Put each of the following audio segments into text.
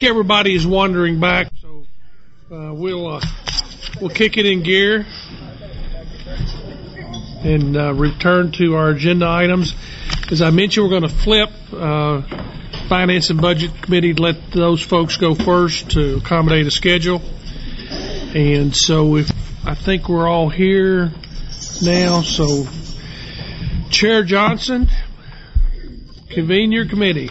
Everybody is wandering back, so we'll kick it in gear and return to our agenda items. As I mentioned, we're going to flip Finance and Budget Committee, let those folks go first to accommodate a schedule. And so I think we're all here now. So Chair Johnson, convene your committee.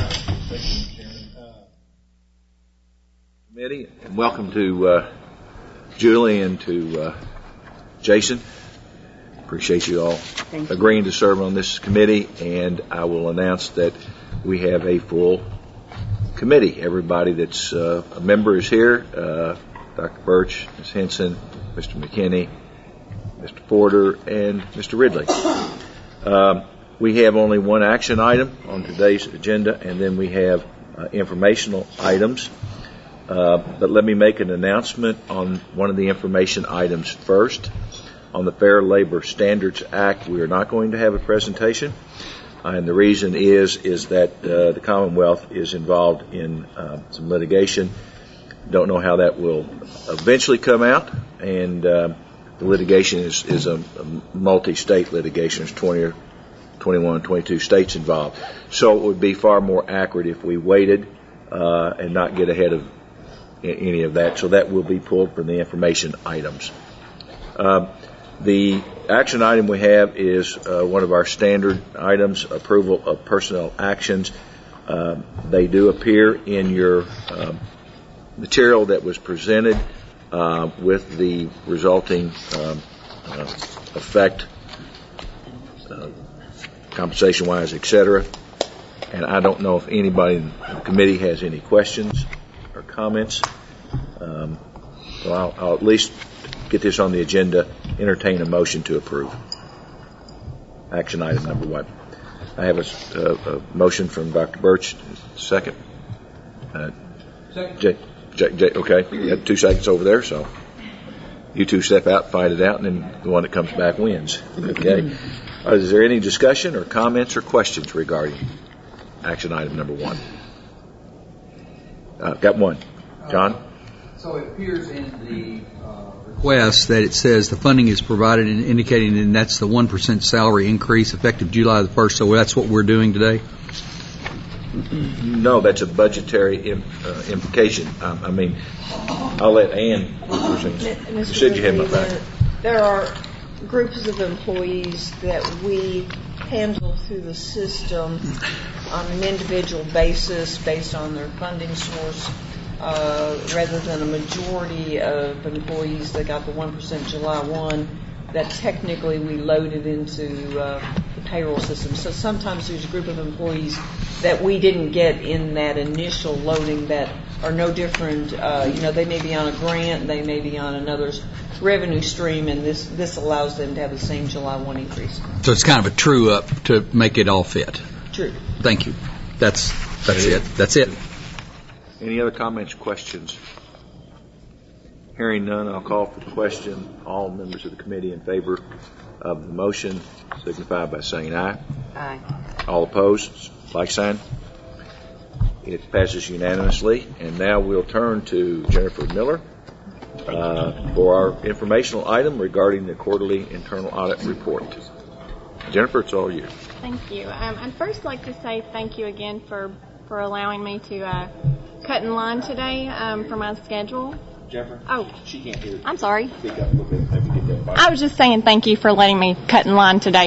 Committee, and welcome to Julie and to Jason. Appreciate you all agreeing to serve on this committee, and I will announce that we have a full committee. Everybody that's a member is here. Dr. Birch, Ms. Henson, Mr. McKinney, Mr. Porter, and Mr. Ridley. We have only one action item on today's agenda, and then we have informational items. But let me make an announcement on one of the information items first. On the Fair Labor Standards Act, we are not going to have a presentation, and the reason is that the Commonwealth is involved in some litigation. Don't know how that will eventually come out, and the litigation is a multi-state litigation. There's 21, 22 states involved. So it would be far more accurate if we waited and not get ahead of any of that. So that will be pulled from the information items. The action item we have is one of our standard items, approval of personnel actions. They do appear in your material that was presented with the resulting effect, compensation-wise, etc. And I don't know if anybody in the committee has any questions or comments. So I'll at least get this on the agenda, entertain a motion to approve. Action item number 1. I have a motion from Dr. Birch. Second. Second. Jay, okay. You got 2 seconds over there, so you two step out, fight it out, and then the one that comes back wins. Okay. Is there any discussion or comments or questions regarding action item number 1? Got one. John? So it appears in the request that it says the funding is provided and indicating, and that's the 1% salary increase effective July the 1st. So that's what we're doing today? No, that's a budgetary implication. I mean, I'll let Ann. You said you had my back. There are groups of employees that we handle through the system on an individual basis based on their funding source, rather than a majority of employees that got the 1% July 1 that technically we loaded into the payroll system. So sometimes there's a group of employees that we didn't get in that initial loading that are no different. They may be on a grant, they may be on another revenue stream, and this allows them to have the same July 1 increase. So it's kind of a true up to make it all fit. True. Thank you. That's it. That's it. Any other comments, questions? Hearing none, I'll call for the question. All members of the committee in favor of the motion signify by saying aye. Aye. All opposed, like sign. It passes unanimously. And now we'll turn to Jennifer Miller for our informational item regarding the quarterly internal audit report. Jennifer, it's all you. Thank you. I'd first like to say thank you again for allowing me to cut in line today for my schedule. Jennifer? Oh. She can't hear. I'm sorry. Speak up a little bit. Maybe get that mic. I was just saying thank you for letting me cut in line today.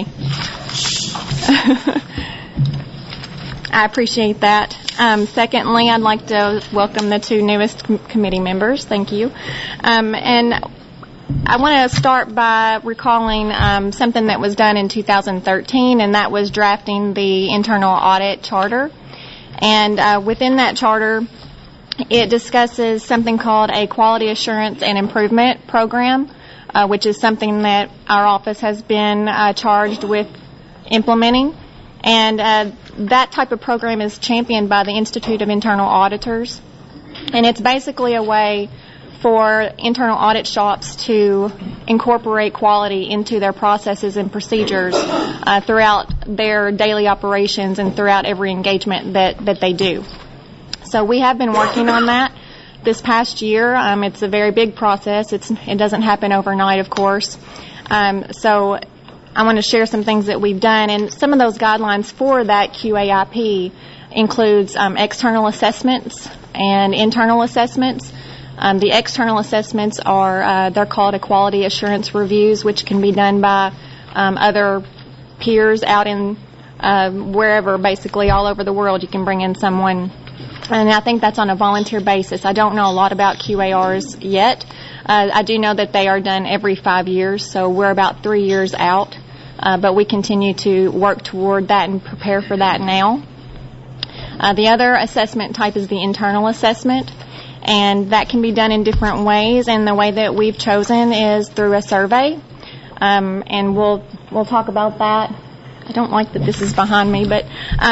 I appreciate that. Secondly, I'd like to welcome the 2 newest committee members. Thank you. And I want to start by recalling something that was done in 2013, and that was drafting the internal audit charter. And within that charter, it discusses something called a quality assurance and improvement program, which is something that our office has been charged with implementing. And that type of program is championed by the Institute of Internal Auditors. And it's basically a way for internal audit shops to incorporate quality into their processes and procedures throughout their daily operations and throughout every engagement that they do. So we have been working on that this past year. It's a very big process. It doesn't happen overnight, of course. So I want to share some things that we've done, and some of those guidelines for that QAIP includes external assessments and internal assessments. The external assessments are, they're called equality assurance reviews, which can be done by other peers out in wherever, basically all over the world. You can bring in someone, and I think that's on a volunteer basis. I don't know a lot about QARs yet. I do know that they are done every 5 years, so we're about 3 years out, but we continue to work toward that and prepare for that now. The other assessment type is the internal assessment, and that can be done in different ways, and the way that we've chosen is through a survey, and we'll talk about that. I don't like that this is behind me, but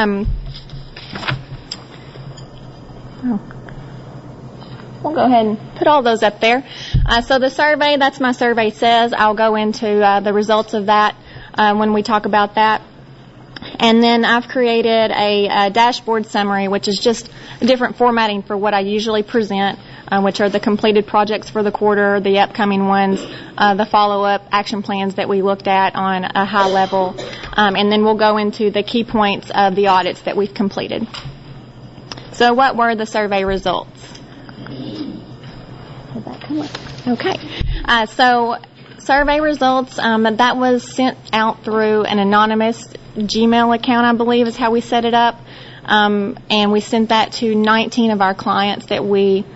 we'll go ahead and put all those up there. So the survey, that's my survey says. I'll go into the results of that when we talk about that. And then I've created a dashboard summary, which is just a different formatting for what I usually present, which are the completed projects for the quarter, the upcoming ones, the follow-up action plans that we looked at on a high level, and then we'll go into the key points of the audits that we've completed. So what were the survey results? Did that come up? Okay. So survey results, that was sent out through an anonymous Gmail account, I believe is how we set it up. And we sent that to 19 of our clients that we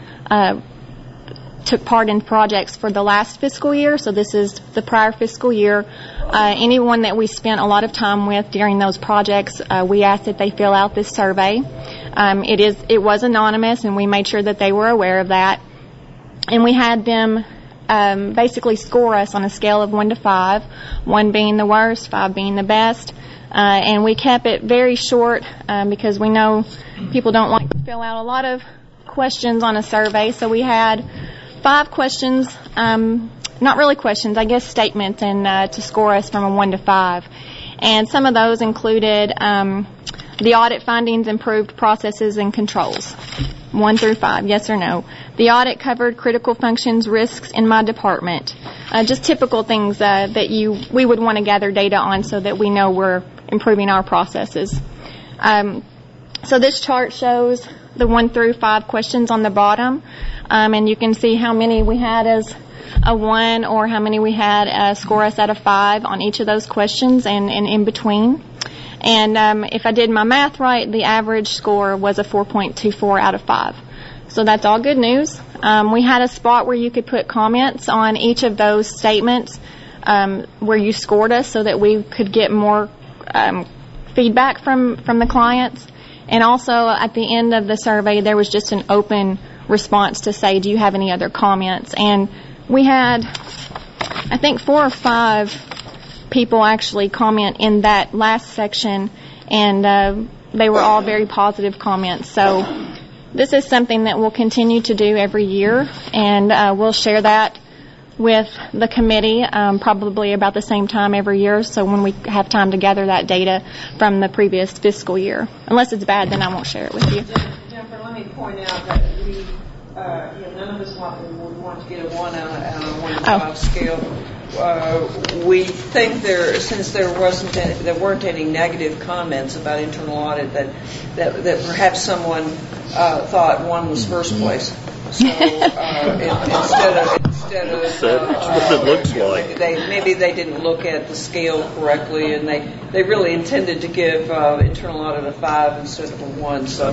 took part in projects for the last fiscal year. So this is the prior fiscal year. Anyone that we spent a lot of time with during those projects, we asked that they fill out this survey. It was anonymous, and we made sure that they were aware of that. And we had them basically score us on a scale of 1 to 5, 1 being the worst, 5 being the best. And we kept it very short because we know people don't like to fill out a lot of questions on a survey. So we had 5 questions, not really questions, I guess statements, and to score us from a 1 to 5. And some of those included the audit findings improved processes and controls, 1 through 5, yes or no. The audit covered critical functions risks in my department. Just typical things that we would want to gather data on so that we know we're improving our processes. So this chart shows the 1 through 5 questions on the bottom, and you can see how many we had as a 1 or how many we had score us out of 5 on each of those questions and in between. And if I did my math right, the average score was a 4.24 out of 5. So that's all good news. We had a spot where you could put comments on each of those statements where you scored us so that we could get more feedback from the clients. And also at the end of the survey, there was just an open response to say, do you have any other comments? And we had, I think, 4 or 5 people actually comment in that last section, and they were all very positive comments. So this is something that we'll continue to do every year, and we'll share that with the committee probably about the same time every year, so when we have time to gather that data from the previous fiscal year. Unless it's bad, then I won't share it with you. Jennifer, let me point out that we, none of us would want to get a 1 out of a 1 to 5 scale. We think since there weren't any negative comments about internal audit, that perhaps someone thought 1 was first place. So instead of that's what it looks like. Maybe they didn't look at the scale correctly, and they really intended to give internal audit a 5 instead of a 1. So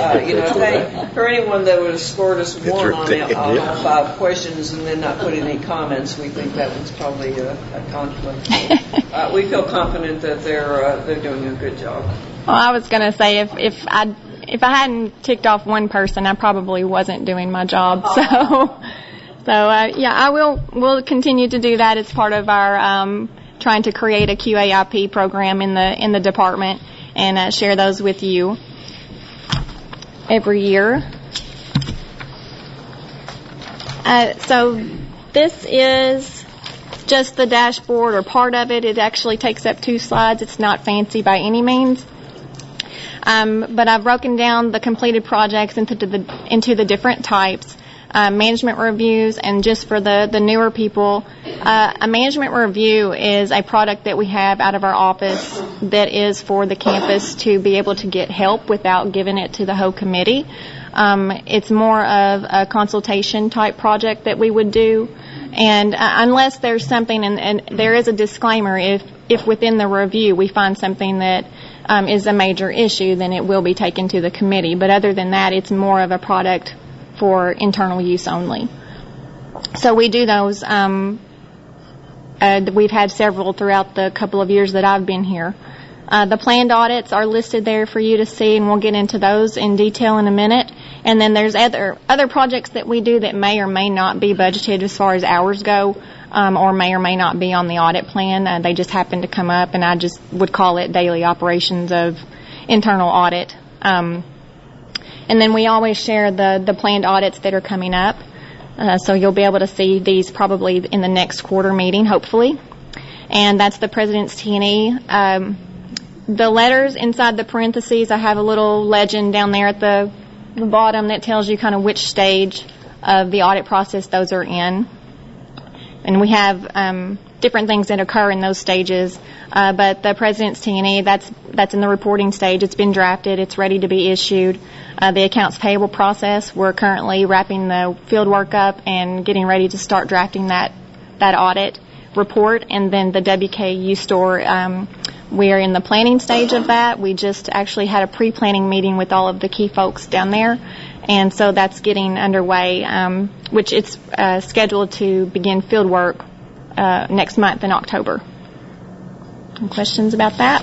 for anyone that would have scored us 1 on all 5 questions and then not put any comments, we think that was probably a conflict. So, we feel confident that they're doing a good job. Well, I was going to say if I hadn't ticked off 1 person, I probably wasn't doing my job. We'll continue to do that. It's part of our trying to create a QAIP program in the department and share those with you every year. So this is just the dashboard or part of it. It actually takes up 2 slides. It's not fancy by any means. But I've broken down the completed projects into the different types. Management reviews, and just for the newer people, a management review is a product that we have out of our office that is for the campus to be able to get help without giving it to the whole committee. It's more of a consultation type project that we would do, and unless there's something, and there is a disclaimer, if within the review we find something that is a major issue, then it will be taken to the committee. But other than that, it's more of a product for internal use only. So we do those. We've had several throughout the couple of years that I've been here. The planned audits are listed there for you to see, and we'll get into those in detail in a minute. And then there's other projects that we do that may or may not be budgeted as far as hours go, or may not be on the audit plan. They just happen to come up, and I just would call it daily operations of internal audit. And then we always share the planned audits that are coming up. So you'll be able to see these probably in the next quarter meeting, hopefully. And that's the President's T&E. The letters inside the parentheses, I have a little legend down there at the bottom that tells you kind of which stage of the audit process those are in. And we have different things that occur in those stages. But the President's T&E, that's in the reporting stage. It's been drafted. It's ready to be issued. The accounts payable process, we're currently wrapping the field work up and getting ready to start drafting that audit report. And then the WKU store, we are in the planning stage of that. We just actually had a pre-planning meeting with all of the key folks down there. And so that's getting underway, which it's scheduled to begin field work next month in October. Any questions about that?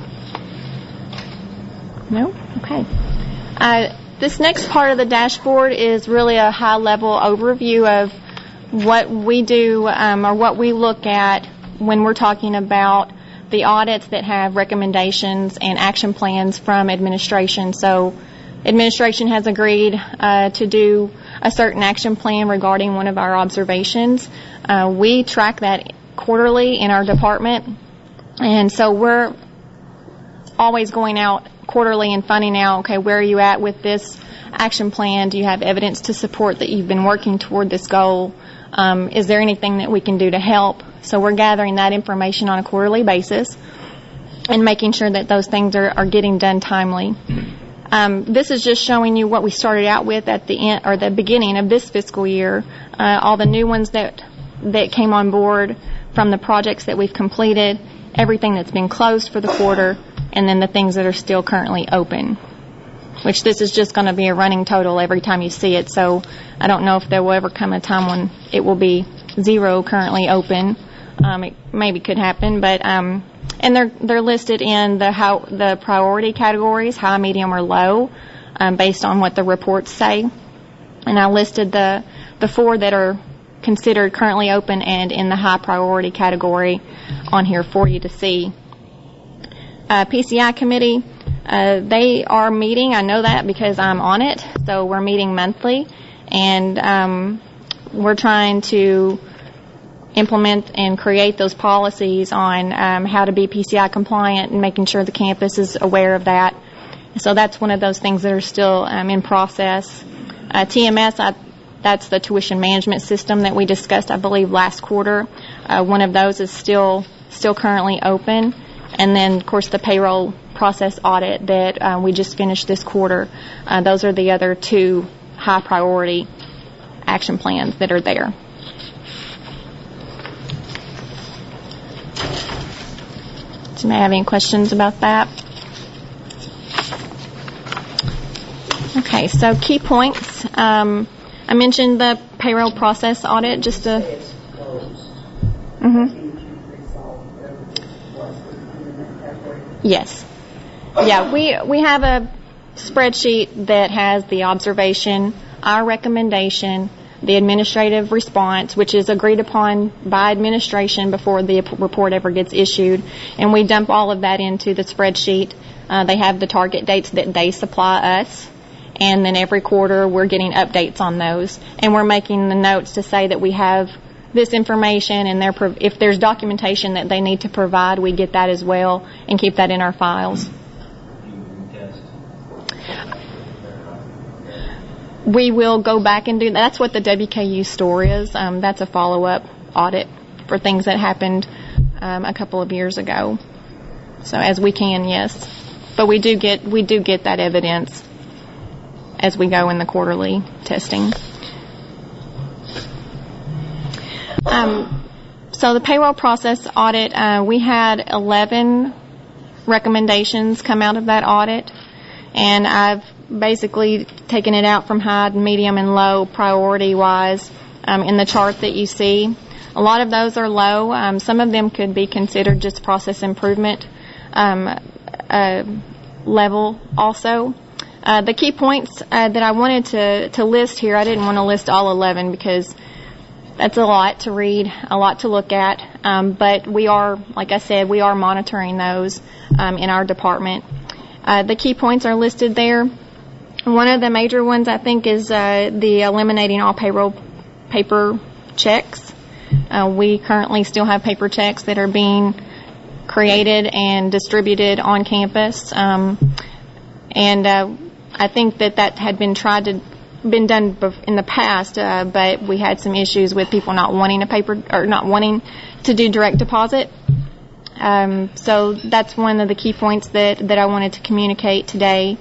No? Okay. This next part of the dashboard is really a high-level overview of what we do or what we look at when we're talking about the audits that have recommendations and action plans from administration. So administration has agreed to do a certain action plan regarding one of our observations. We track that quarterly in our department, and so we're always going out quarterly and finding out, okay, where are you at with this action plan? Do you have evidence to support that you've been working toward this goal? Is there anything that we can do to help? So we're gathering that information on a quarterly basis and making sure that those things are getting done timely. This is just showing you what we started out with at the end or the beginning of this fiscal year, all the new ones that came on board from the projects that we've completed, everything that's been closed for the quarter, and then the things that are still currently open, which this is just going to be a running total every time you see it. So I don't know if there will ever come a time when it will be 0 currently open. It maybe could happen, but and they're listed in the priority categories, high, medium, or low, based on what the reports say. And I listed the 4 that are considered currently open and in the high priority category on here for you to see. PCI committee, they are meeting. I know that because I'm on it. So we're meeting monthly, and we're trying to implement and create those policies on how to be PCI compliant and making sure the campus is aware of that. So that's one of those things that are still in process. TMS, that's the tuition management system that we discussed, I believe, last quarter. One of those is still currently open. And then, of course, the payroll process audit that we just finished this quarter. Those are the other 2 high priority action plans that are there. Do you may have any questions about that? Okay, so key points. I mentioned the payroll process audit just to... Yes. Yeah, we have a spreadsheet that has the observation, our recommendation, the administrative response, which is agreed upon by administration before the report ever gets issued, and we dump all of that into the spreadsheet. They have the target dates that they supply us, and then every quarter we're getting updates on those, and we're making the notes to say that we have this information, and if there's documentation that they need to provide, we get that as well and keep that in our files. we will go back and do that. That's what the WKU store is. That's a follow-up audit for things that happened a couple of years ago. So as we can, yes. But we do get that evidence as we go in the quarterly testing. So the payroll process audit, we had 11 recommendations come out of that audit, and I've basically taken it out from high, medium, and low priority-wise in the chart that you see. A lot of those are low. Some of them could be considered just process improvement level also. The key points that I wanted to list here, I didn't want to list all 11 because that's a lot to read, a lot to look at, but we are, like I said, we are monitoring those in our department. The key points are listed there. One of the major ones, I think, is the eliminating all payroll paper checks. We currently still have paper checks that are being created and distributed on campus, and I think that had been been done in the past, but we had some issues with people not wanting to do direct deposit. So that's one of the key points that I wanted to communicate today.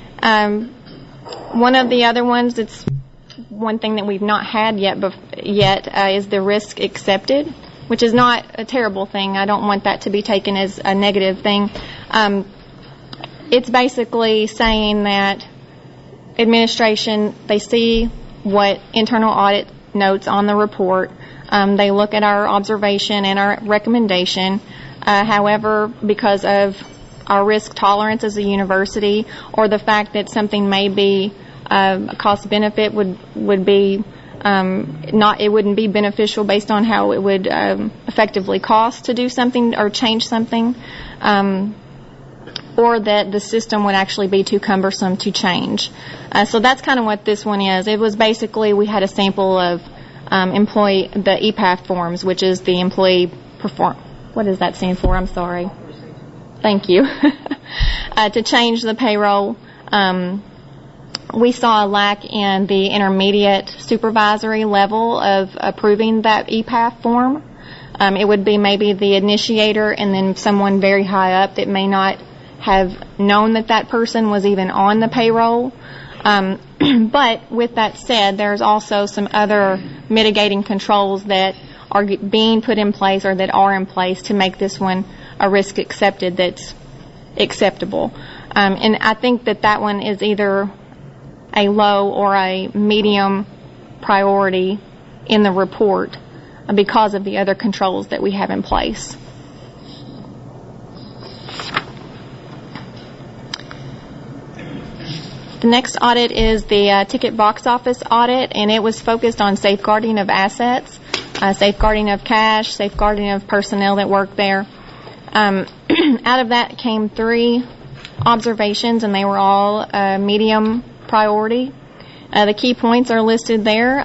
One of the other ones, it's one thing that we've not had yet is the risk accepted, which is not a terrible thing. I don't want that to be taken as a negative thing. It's basically saying that administration, they see what internal audit notes on the report. They look at our observation and our recommendation. However, because of our risk tolerance as a university, or the fact that something may be a cost benefit would be it wouldn't be beneficial based on how it would effectively cost to do something or change something, or that the system would actually be too cumbersome to change. So that's kind of what this one is. It was basically, we had a sample of the EPAF forms, which is the employee what does that stand for? I'm sorry. Thank you. To change the payroll, we saw a lack in the intermediate supervisory level of approving that EPAF form. It would be maybe the initiator and then someone very high up that may not have known that person was even on the payroll. But with that said, there's also some other mitigating controls that are being put in place or that are in place to make this one a risk accepted that's acceptable. And I think that one is either a low or a medium priority in the report because of the other controls that we have in place. The next audit is the ticket box office audit, and it was focused on safeguarding of assets, safeguarding of cash, safeguarding of personnel that work there. Out of that came 3 observations, and they were all medium priority. The key points are listed there.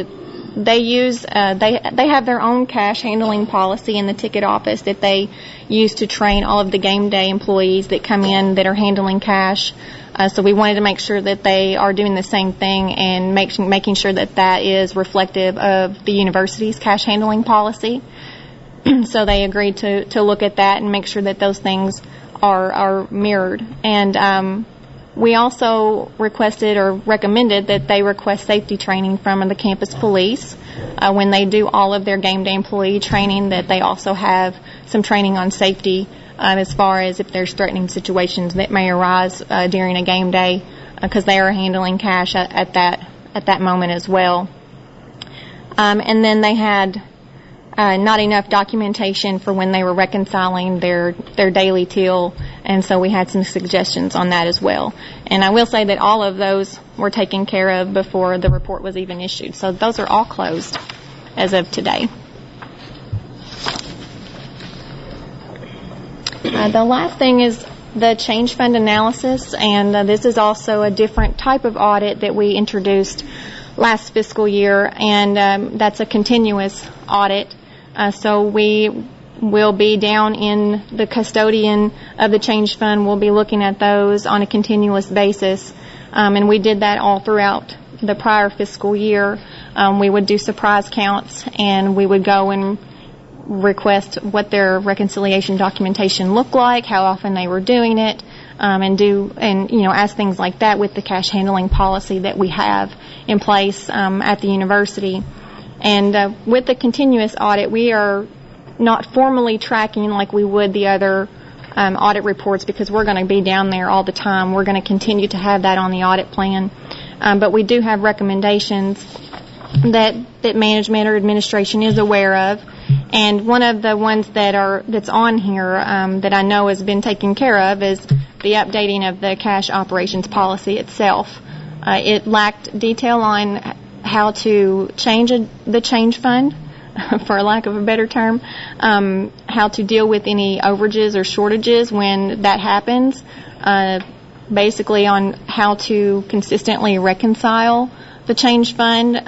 They have their own cash handling policy in the ticket office that they use to train all of the game day employees that come in that are handling cash. So we wanted to make sure that they are doing the same thing and making sure that is reflective of the university's cash handling policy. So they agreed to look at that and make sure that those things are mirrored. And we also requested or recommended that they request safety training from the campus police when they do all of their game day employee training, that they also have some training on safety as far as if there's threatening situations that may arise during a game day, because they are handling cash at that moment as well. And then they had not enough documentation for when they were reconciling their daily till, and so we had some suggestions on that as well. And I will say that all of those were taken care of before the report was even issued. So those are all closed as of today. The last thing is the change fund analysis, and this is also a different type of audit that we introduced last fiscal year, and that's a continuous audit. So we will be down in the custodian of the change fund. We'll be looking at those on a continuous basis, and we did that all throughout the prior fiscal year, we would do surprise counts, and we would go and request what their reconciliation documentation looked like, how often they were doing it, and ask things like that with the cash handling policy that we have in place at the university. And with the continuous audit, we are not formally tracking like we would the other audit reports, because we're going to be down there all the time. We're going to continue to have that on the audit plan. But we do have recommendations that management or administration is aware of. And one of the ones that's on here that I know has been taken care of is the updating of the cash operations policy itself. It lacked detail on how to change the change fund, for lack of a better term, how to deal with any overages or shortages when that happens, basically on how to consistently reconcile the change fund,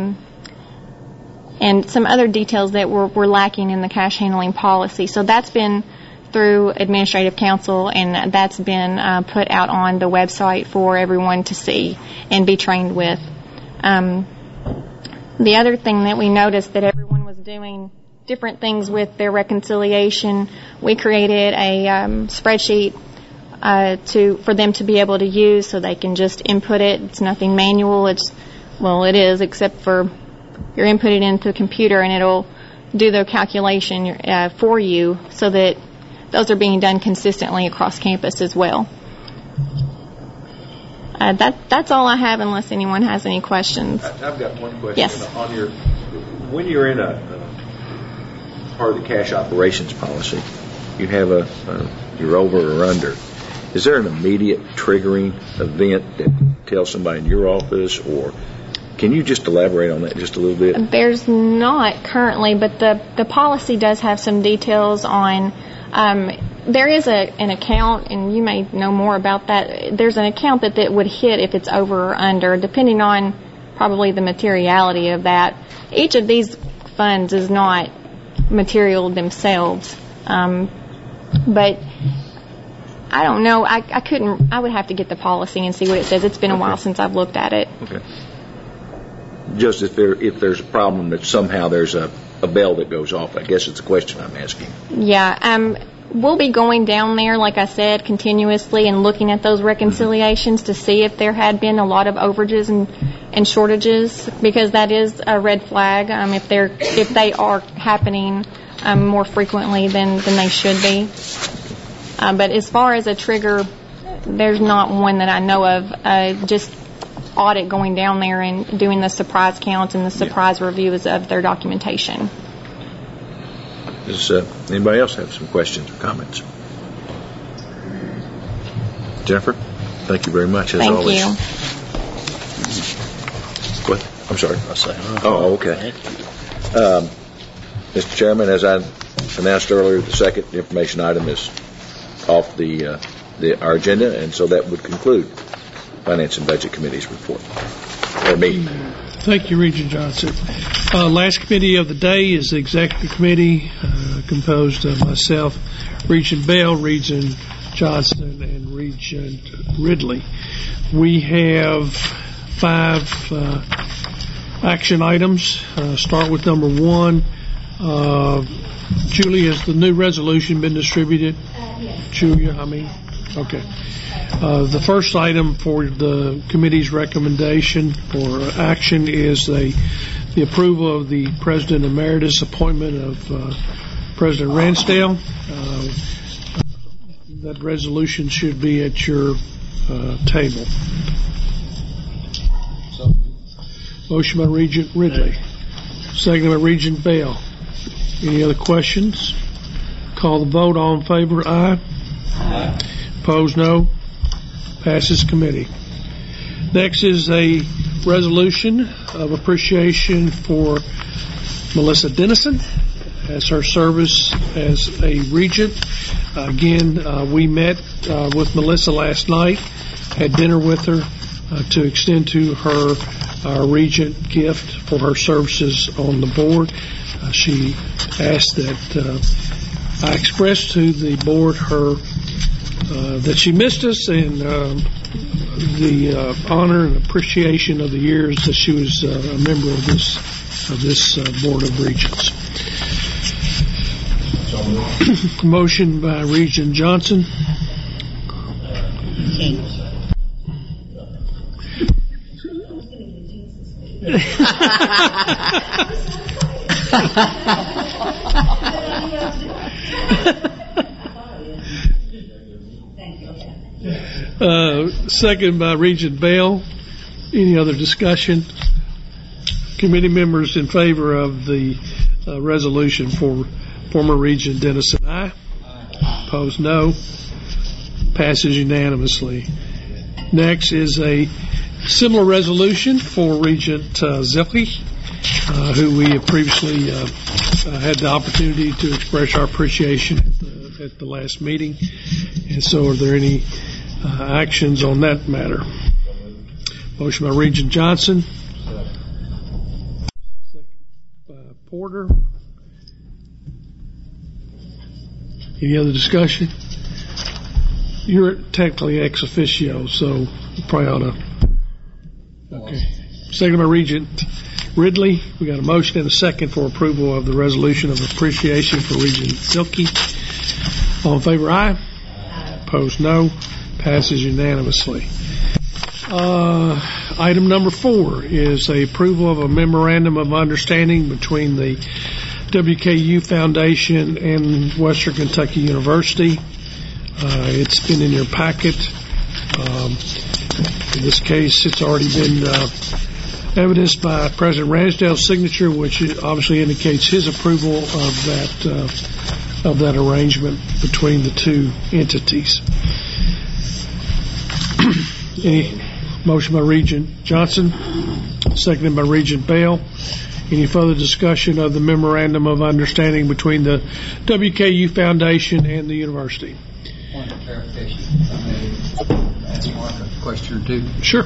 and some other details that were lacking in the cash handling policy. So that's been through administrative council, and that's been put out on the website for everyone to see and be trained with. The other thing that we noticed that everyone was doing different things with their reconciliation, we created a spreadsheet for them to be able to use, so they can just input it. It's nothing manual. It is, except for you're input it into the computer and it'll do the calculation for you, so that those are being done consistently across campus as well. That's all I have, unless anyone has any questions. I've got one question. Yes. When you're in a part of the cash operations policy, you have you're over or under. Is there an immediate triggering event that tells somebody in your office, or can you just elaborate on that just a little bit? There's not currently, but the policy does have some details on. There is an account, and you may know more about that. There's an account that would hit if it's over or under, depending on probably the materiality of that. Each of these funds is not material themselves, but I don't know. I would have to get the policy and see what it says. It's been a while since I've looked at it. Okay. Just if there's a problem that somehow there's a bell that goes off, I guess it's a question I'm asking. Yeah. We'll be going down there, like I said, continuously and looking at those reconciliations to see if there had been a lot of overages and shortages, because that is a red flag if they are happening more frequently than they should be. But as far as a trigger, there's not one that I know of. Just audit going down there and doing the surprise counts and the surprise reviews of their documentation. Does anybody else have some questions or comments? Jennifer, thank you very much, as always. Thank you. What? I'm sorry. Oh, okay. Mr. Chairman, as I announced earlier, the second information item is off our agenda, and so that would conclude Finance and Budget Committee's report. Or meeting. Thank you, Regent Johnson. Last committee of the day is the Executive Committee, composed of myself, Regent Bell, Regent Johnson, and Regent Ridley. We have 5 action items. Start with number 1. Julie, has the new resolution been distributed? Yes. Julia, okay. The first item for the committee's recommendation for action is the approval of the President Emeritus appointment of President Ransdale. That resolution should be at your table. Motion by Regent Ridley. Second by Regent Bell. Any other questions? Call the vote. All in favor, aye. Aye. Opposed, no. Passes committee. Next is a resolution of appreciation for Melissa Dennison as her service as a regent. Again, we met with Melissa last night, had dinner with her to extend to her our regent gift for her services on the board. She asked that I express to the board her that she missed us and the honor and appreciation of the years that she was a member of this Board of Regents. Motion by Regent Johnson. Second by Regent Bell. Any other discussion? Committee members in favor of the resolution for former Regent Dennison, aye. Opposed, no. Passes unanimously. Next is a similar resolution for Regent Zilke, who we have previously had the opportunity to express our appreciation at the last meeting. And so are there any actions on that matter? Motion by Regent Johnson. Second by Porter. Any other discussion? You're technically ex officio, so you probably ought to. Okay. Second by Regent Ridley. We got a motion and a second for approval of the resolution of appreciation for Regent Zilke. All in favor, aye. Opposed, no. Passes unanimously. Item number 4 is a approval of a memorandum of understanding between the WKU Foundation and Western Kentucky University. It's been in your packet. In this case, it's already been evidenced by President Ransdale's signature, which obviously indicates his approval of that arrangement between the two entities. Any motion by Regent Johnson, seconded by Regent Bell. Any further discussion of the memorandum of understanding between the WKU Foundation and the university? One clarification. I may ask Mark a question or two. Sure.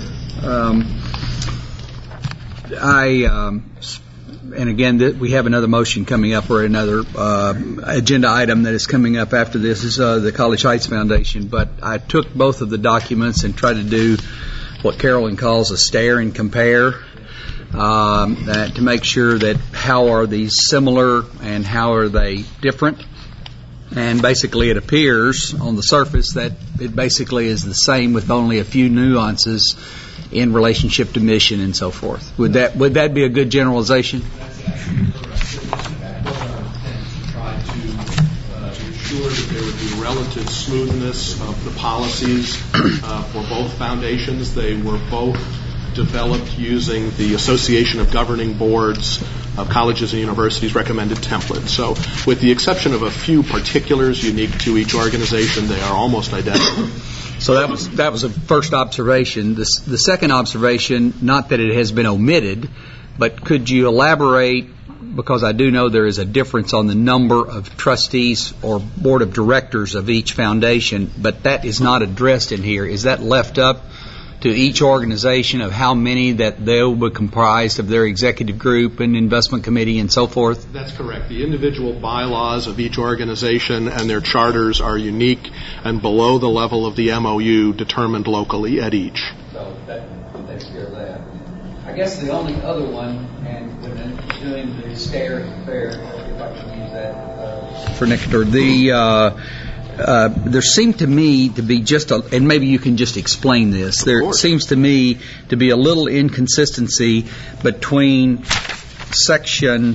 And again, we have another motion coming up, or another agenda item that is coming up after this is the College Heights Foundation. But I took both of the documents and tried to do what Carolyn calls a stare and compare, to make sure that how are these similar and how are they different. And basically it appears on the surface that it basically is the same with only a few nuances in relationship to mission and so forth. Would that be a good generalization? That's actually correct. Try to ensure that there would be relative smoothness of the policies for both foundations. They were both developed using the Association of Governing Boards of Colleges and Universities recommended template. So with the exception of a few particulars unique to each organization, they are almost identical. So that was a first observation. The second observation, not that it has been omitted, but could you elaborate, because I do know there is a difference on the number of trustees or board of directors of each foundation, but that is not addressed in here. Is that left up to each organization of how many that they will be comprised of their executive group and investment committee and so forth? That's correct. The individual bylaws of each organization and their charters are unique and below the level of the MOU determined locally at each. So that takes care of that. I guess the only other one, and when doing the stare and compare, if I can use that for Nicator, there seemed to me to be and maybe you can just explain this. There seems to me to be a little inconsistency between Section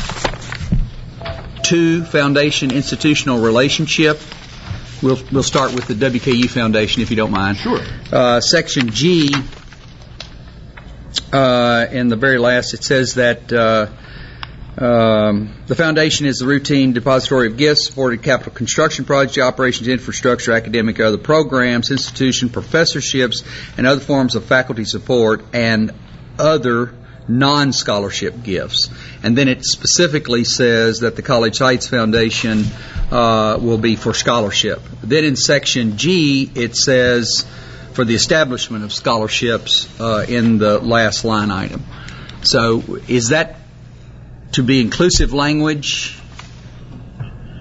2, Foundation Institutional Relationship. We'll start with the WKU Foundation, if you don't mind. Sure. Section G, in the very last, it says that the foundation is the routine depository of gifts, supported capital construction projects, operations, infrastructure, academic, other programs, institution, professorships, and other forms of faculty support, and other non-scholarship gifts. And then it specifically says that the College Heights Foundation will be for scholarship. Then in Section G, it says for the establishment of scholarships in the last line item. So is that to be inclusive language?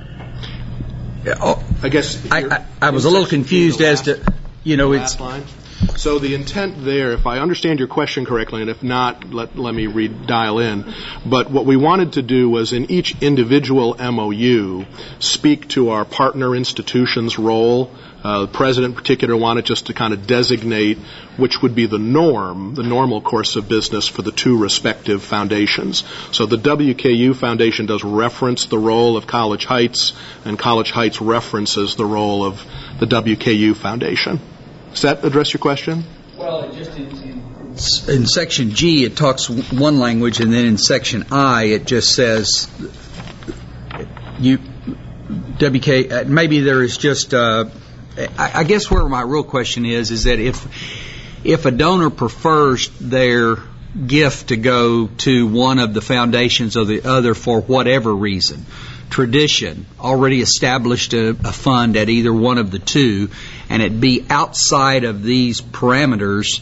I guess I was a little confused as to, it's So the intent there, if I understand your question correctly, and if not, let me dial in. But what we wanted to do was in each individual MOU speak to our partner institution's role. The president in particular wanted just to kind of designate which would be the normal course of business for the two respective foundations. So the WKU Foundation does reference the role of College Heights, and College Heights references the role of the WKU Foundation. Does that address your question? Well, it just in Section G, it talks one language, and then in Section I, it just says maybe there is just I guess where my real question is that if a donor prefers their gift to go to one of the foundations or the other for whatever reason, tradition, already established a fund at either one of the two, and it be outside of these parameters,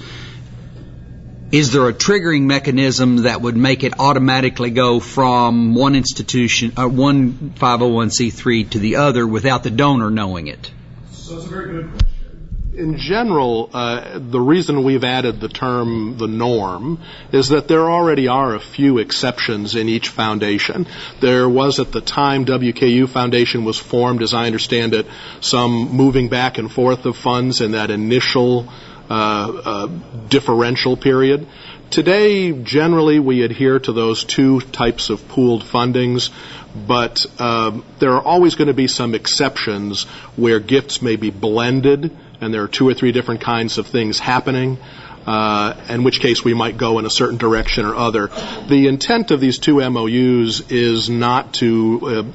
is there a triggering mechanism that would make it automatically go from one institution, one 501c3 to the other without the donor knowing it? So it's a very good question. In general, the reason we've added the term the norm is that there already are a few exceptions in each foundation. There was at the time WKU Foundation was formed, as I understand it, some moving back and forth of funds in that initial differential period. Today, generally, we adhere to those two types of pooled fundings, but there are always going to be some exceptions where gifts may be blended and there are two or three different kinds of things happening, in which case we might go in a certain direction or other. The intent of these two MOUs is not to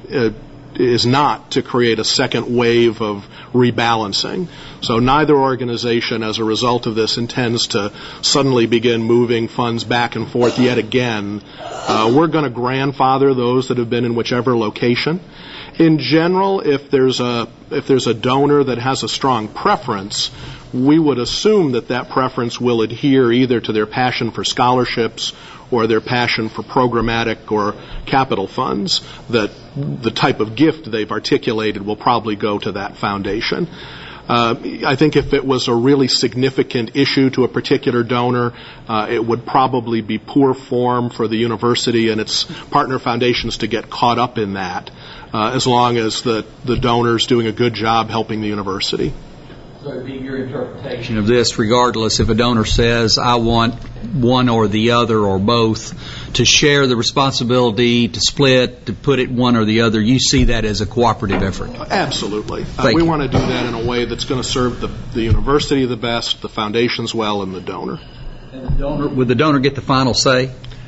create a second wave of rebalancing. So neither organization, as a result of this, intends to suddenly begin moving funds back and forth yet again. We're going to grandfather those that have been in whichever location. In general, if there's a donor that has a strong preference, we would assume that preference will adhere either to their passion for scholarships or their passion for programmatic or capital funds, that the type of gift they've articulated will probably go to that foundation. I think if it was a really significant issue to a particular donor, it would probably be poor form for the university and its partner foundations to get caught up in that, as long as the donor's doing a good job helping the university. So it would be your interpretation of this, regardless if a donor says, I want one or the other or both, to share the responsibility, to split, to put it one or the other, you see that as a cooperative effort? Absolutely. We want to do that in a way that's going to serve the university the best, the foundations well, and the donor. Would the donor get the final say?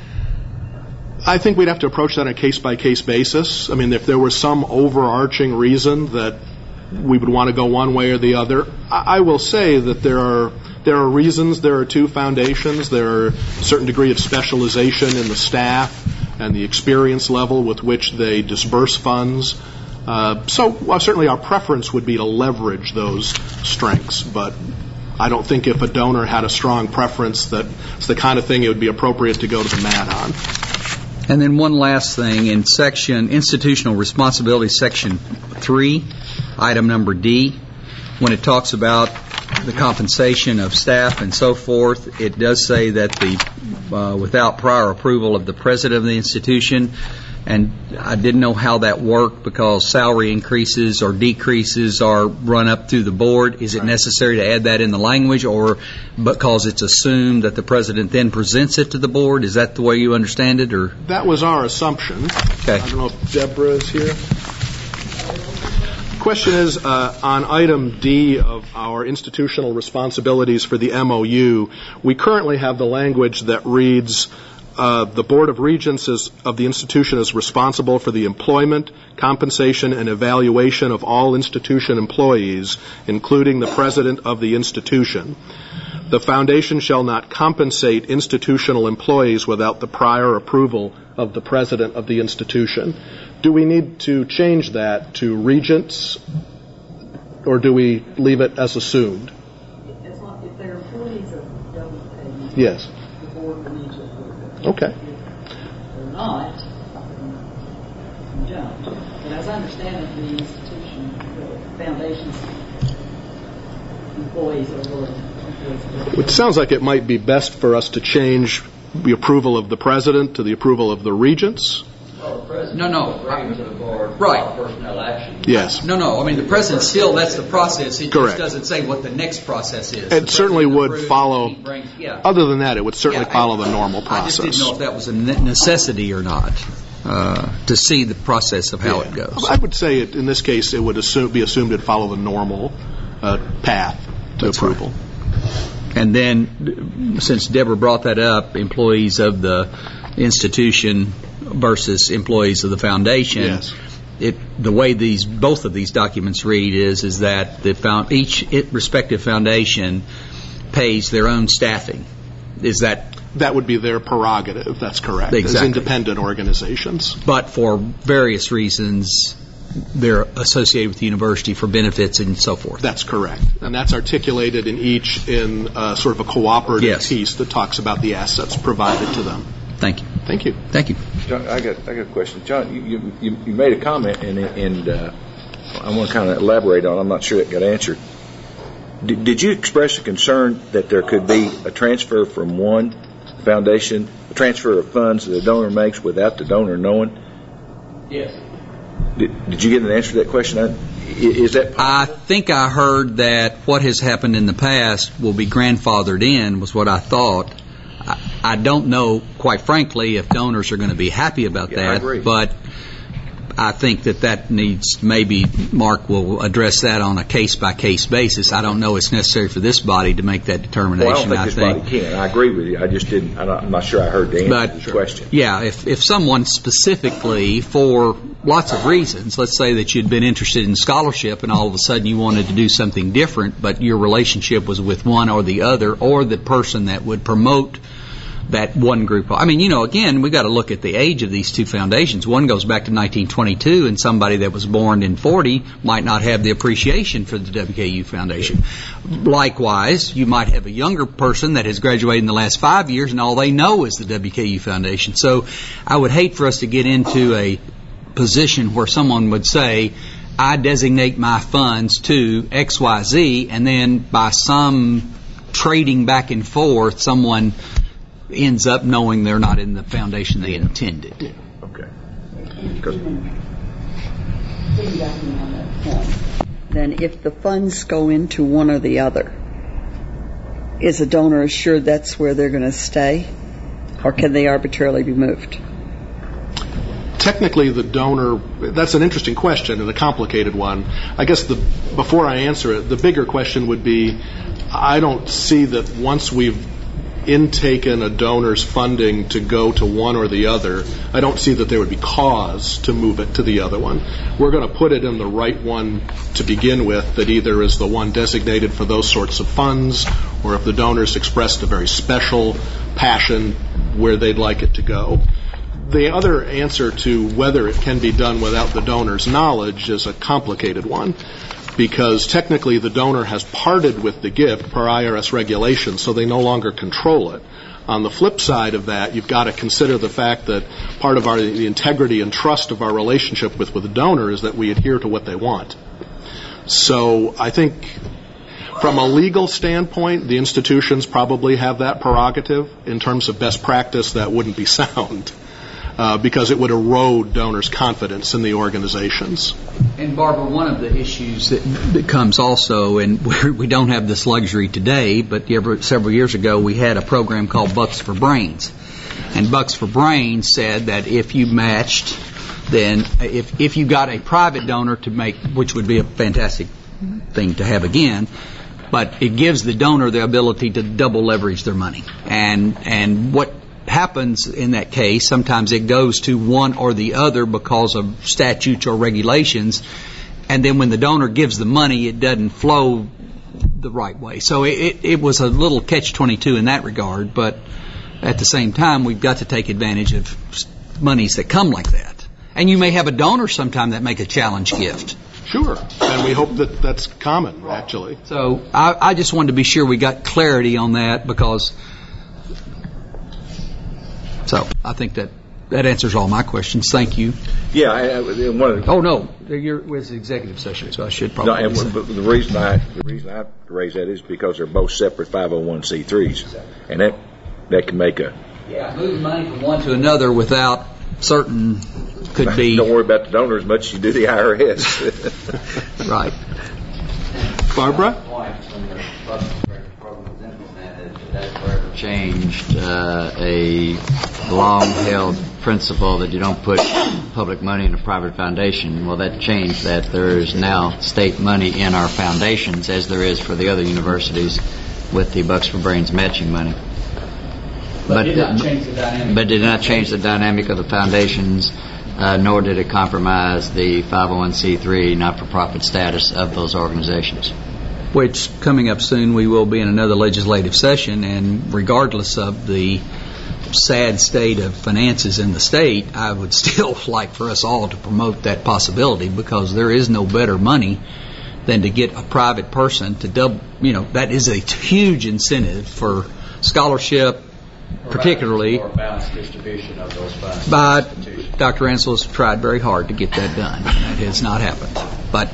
I think we'd have to approach that on a case-by-case basis. I mean, if there was some overarching reason that we would want to go one way or the other, I will say that there are reasons. There are two foundations. There are a certain degree of specialization in the staff and the experience level with which they disperse funds. So certainly our preference would be to leverage those strengths, but I don't think if a donor had a strong preference that it's the kind of thing it would be appropriate to go to the mat on. And then one last thing, in section Institutional Responsibility, Section 3, item number D, when it talks about the compensation of staff and so forth, it does say that without prior approval of the president of the institution, and I didn't know how that worked because salary increases or decreases are run up through the board. Is it necessary to add that in the language, or because it's assumed that the president then presents it to the board? Is that the way you understand it? Or that was our assumption. Okay. I don't know if Deborah is here. The question is, on item D of our institutional responsibilities for the MOU, we currently have the language that reads, the Board of Regents of the institution is responsible for the employment, compensation, and evaluation of all institution employees, including the president of the institution. The foundation shall not compensate institutional employees without the prior approval of the president of the institution. Do we need to change that to regents, or do we leave it as assumed? If they're employees of WKU, yes. The board will need to approve it. Okay. If they're not, you don't. But as I understand it, the institution, the foundation's employees are willing employees? It sounds like it might be best for us to change the approval of the president to the approval of the regents. No. Right. Personnel action. Yes. No. I mean, the president still, that's the process. It Correct. just doesn't say what the next process is. It certainly would approves, follow, yeah. other than that, it would certainly follow the normal I just process. didn't know if that was a necessity or not, to see the process of how it goes. I would say in this case it would be assumed it'd follow the normal path to approval. Right. And then, since Deborah brought that up, employees of the institution versus employees of the foundation. Yes. The way both of these documents read is that each respective foundation pays their own staffing. Is that would be their prerogative? That's correct. Exactly. As independent organizations. But for various reasons, they're associated with the university for benefits and so forth. That's correct. And that's articulated in each in sort of a cooperative piece that talks about the assets provided to them. Thank you. Thank you. Thank you. John, I got a question. John, you made a comment, and I want to kind of elaborate on it. I'm not sure it got answered. Did you express a concern that there could be a transfer from one foundation, a transfer of funds that the donor makes without the donor knowing? Yes. Did you get an answer to that question? Is that possible? I think I heard that what has happened in the past will be grandfathered in, was what I thought. I don't know, quite frankly, if donors are going to be happy about that. I agree. But I think that needs, maybe Mark will address that on a case-by-case basis. I don't know it's necessary for this body to make that determination. Well, I don't think this body can. I agree with you. I just didn't. I'm not sure I heard the answer to the question. Yeah, if someone specifically, for lots of reasons, let's say that you'd been interested in scholarship and all of a sudden you wanted to do something different, but your relationship was with one or the other, or the person that would promote that one group. I mean, again, we've got to look at the age of these two foundations. One goes back to 1922, and somebody that was born in 40 might not have the appreciation for the WKU Foundation. Likewise, you might have a younger person that has graduated in the last 5 years, and all they know is the WKU Foundation. So I would hate for us to get into a position where someone would say, I designate my funds to XYZ, and then by some trading back and forth, someone ends up knowing they're not in the foundation they intended. Yeah. Okay. Then if the funds go into one or the other, is a donor assured that's where they're going to stay? Or can they arbitrarily be moved? Technically, the donor, that's an interesting question and a complicated one. I guess before I answer it, the bigger question would be, I don't see that once we've intaken a donor's funding to go to one or the other, I don't see that there would be cause to move it to the other one. We're going to put it in the right one to begin with, that either is the one designated for those sorts of funds, or if the donor's expressed a very special passion, where they'd like it to go. The other answer to whether it can be done without the donor's knowledge is a complicated one, because technically the donor has parted with the gift per IRS regulations, so they no longer control it. On the flip side of that, you've got to consider the fact that part of the integrity and trust of our relationship with the donor is that we adhere to what they want. So I think from a legal standpoint, the institutions probably have that prerogative. In terms of best practice, that wouldn't be sound. Because it would erode donors' confidence in the organizations. And Barbara, one of the issues that comes also, and we don't have this luxury today, but several years ago we had a program called Bucks for Brains. And Bucks for Brains said that if you matched, then if you got a private donor to make, which would be a fantastic thing to have again, but it gives the donor the ability to double leverage their money. And what happens in that case, sometimes it goes to one or the other because of statutes or regulations, and then when the donor gives the money, it doesn't flow the right way. So it was a little catch-22 in that regard, but at the same time, we've got to take advantage of monies that come like that. And you may have a donor sometime that make a challenge gift. Sure, and we hope that that's common, actually. So I just wanted to be sure we got clarity on that, because... So I think that that answers all my questions. Thank you. Yeah, one of the, Oh no, you're with the executive session, so I should probably. no, and the reason I raise that is because they're both separate 501c3s, and that can make a. Yeah, moving money from one to another without certain could be. Don't worry about the donor as much as you do the IRS. Right. Barbara? That's forever changed a long-held principle that you don't put public money in a private foundation. Well, that changed that. There is now state money in our foundations, as there is for the other universities with the Bucks for Brains matching money. But did not change the dynamic. But did not change the dynamic of the foundations, nor did it compromise the 501c3 not-for-profit status of those organizations. Which, coming up soon, we will be in another legislative session, and regardless of the sad state of finances in the state, I would still like for us all to promote that possibility, because there is no better money than to get a private person to double. That is a huge incentive for scholarship, particularly. Or balanced distribution of those funds. But Dr. Ansel has tried very hard to get that done. That has not happened. But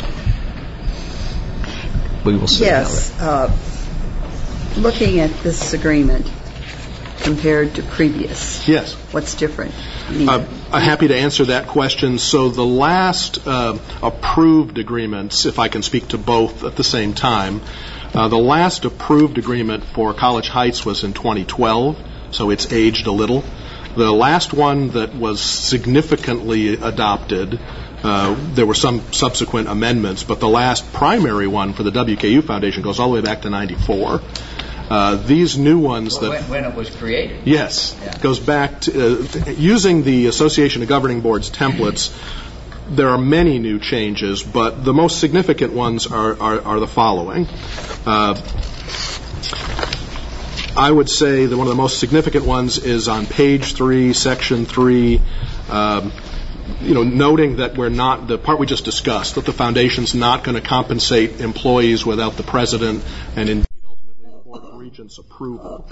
we will see. Yes. Looking at this agreement compared to previous. Yes. What's different? I'm happy to answer that question. So the last approved agreements, if I can speak to both at the same time, the last approved agreement for College Heights was in 2012, so it's aged a little. The last one that was significantly adopted, there were some subsequent amendments, but the last primary one for the WKU Foundation goes all the way back to 94. These new ones when it was created. Yes, goes back to using the Association of Governing Boards templates. There are many new changes, but the most significant ones are the following. I would say that one of the most significant ones is on page 3, section 3. Noting that we're not, the part we just discussed, that the foundation's not going to compensate employees without the president and indeed ultimately the Board of Regents' approval.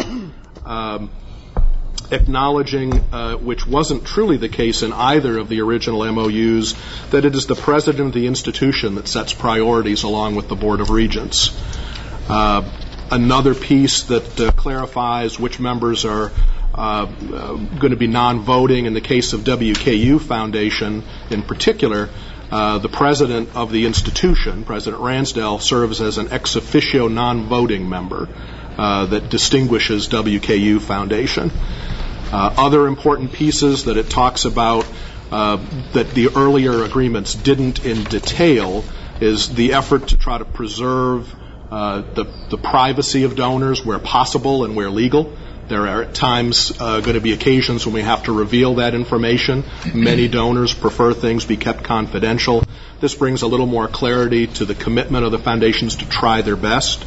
Acknowledging, which wasn't truly the case in either of the original MOUs, that it is the president of the institution that sets priorities along with the Board of Regents. Another piece that clarifies which members are going to be non-voting in the case of WKU Foundation in particular. The president of the institution, President Ransdell, serves as an ex officio non-voting member that distinguishes WKU Foundation. Other important pieces that it talks about that the earlier agreements didn't in detail is the effort to try to preserve the privacy of donors where possible and where legal. There are at times going to be occasions when we have to reveal that information. Many donors prefer things be kept confidential. This brings a little more clarity to the commitment of the foundations to try their best.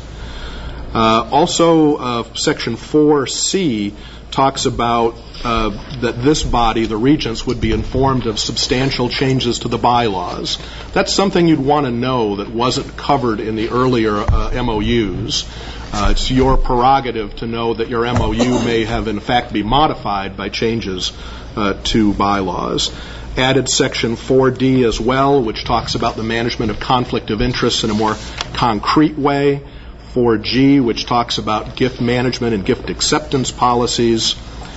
Also, Section 4C talks about that this body, the Regents, would be informed of substantial changes to the bylaws. That's something you'd want to know that wasn't covered in the earlier MOUs. It's your prerogative to know that your MOU may have in fact be modified by changes to bylaws. Added Section 4D as well, which talks about the management of conflict of interest in a more concrete way. 4G, which talks about gift management and gift acceptance policies.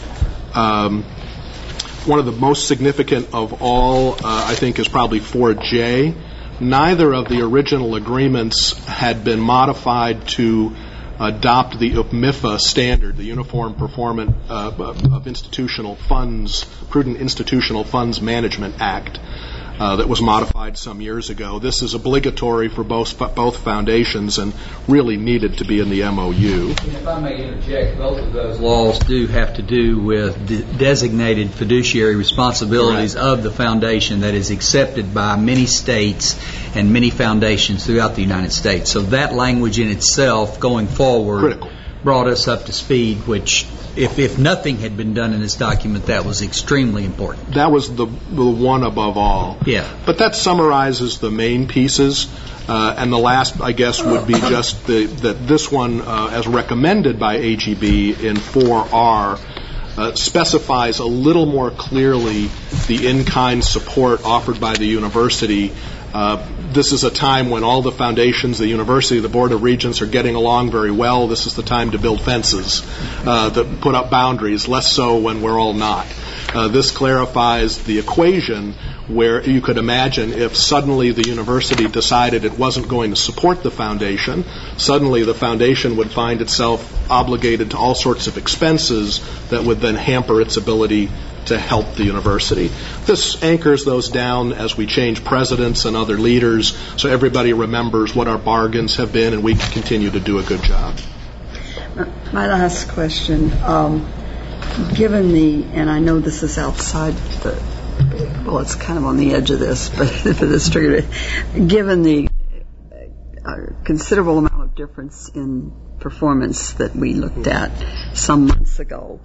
One of the most significant of all, I think, is probably 4J. Neither of the original agreements had been modified to adopt the UPMIFA standard, the Uniform Performance of Institutional Funds, Prudent Institutional Funds Management Act, that was modified some years ago. This is obligatory for both foundations and really needed to be in the MOU. If I may interject, both of those laws do have to do with designated fiduciary responsibilities of the foundation that is accepted by many states and many foundations throughout the United States. So that language in itself, going forward, brought us up to speed, which if nothing had been done in this document, that was extremely important. That was the one above all. Yeah. But that summarizes the main pieces. And the last, I guess, would be just that this one, as recommended by AGB in 4R, specifies a little more clearly the in-kind support offered by the university. This is a time when all the foundations, the university, the Board of Regents are getting along very well. This is the time to build fences, that put up boundaries, less so when we're all not. This clarifies the equation where you could imagine if suddenly the university decided it wasn't going to support the foundation, suddenly the foundation would find itself obligated to all sorts of expenses that would then hamper its ability to help the university. This anchors those down as we change presidents and other leaders, so everybody remembers what our bargains have been and we can continue to do a good job. My last question, given and I know this is outside well, it's kind of on the edge of this, but for this trigger, given the considerable amount of difference in performance that we looked at some months ago,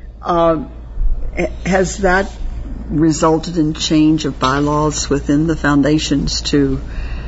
has that resulted in change of bylaws within the foundations to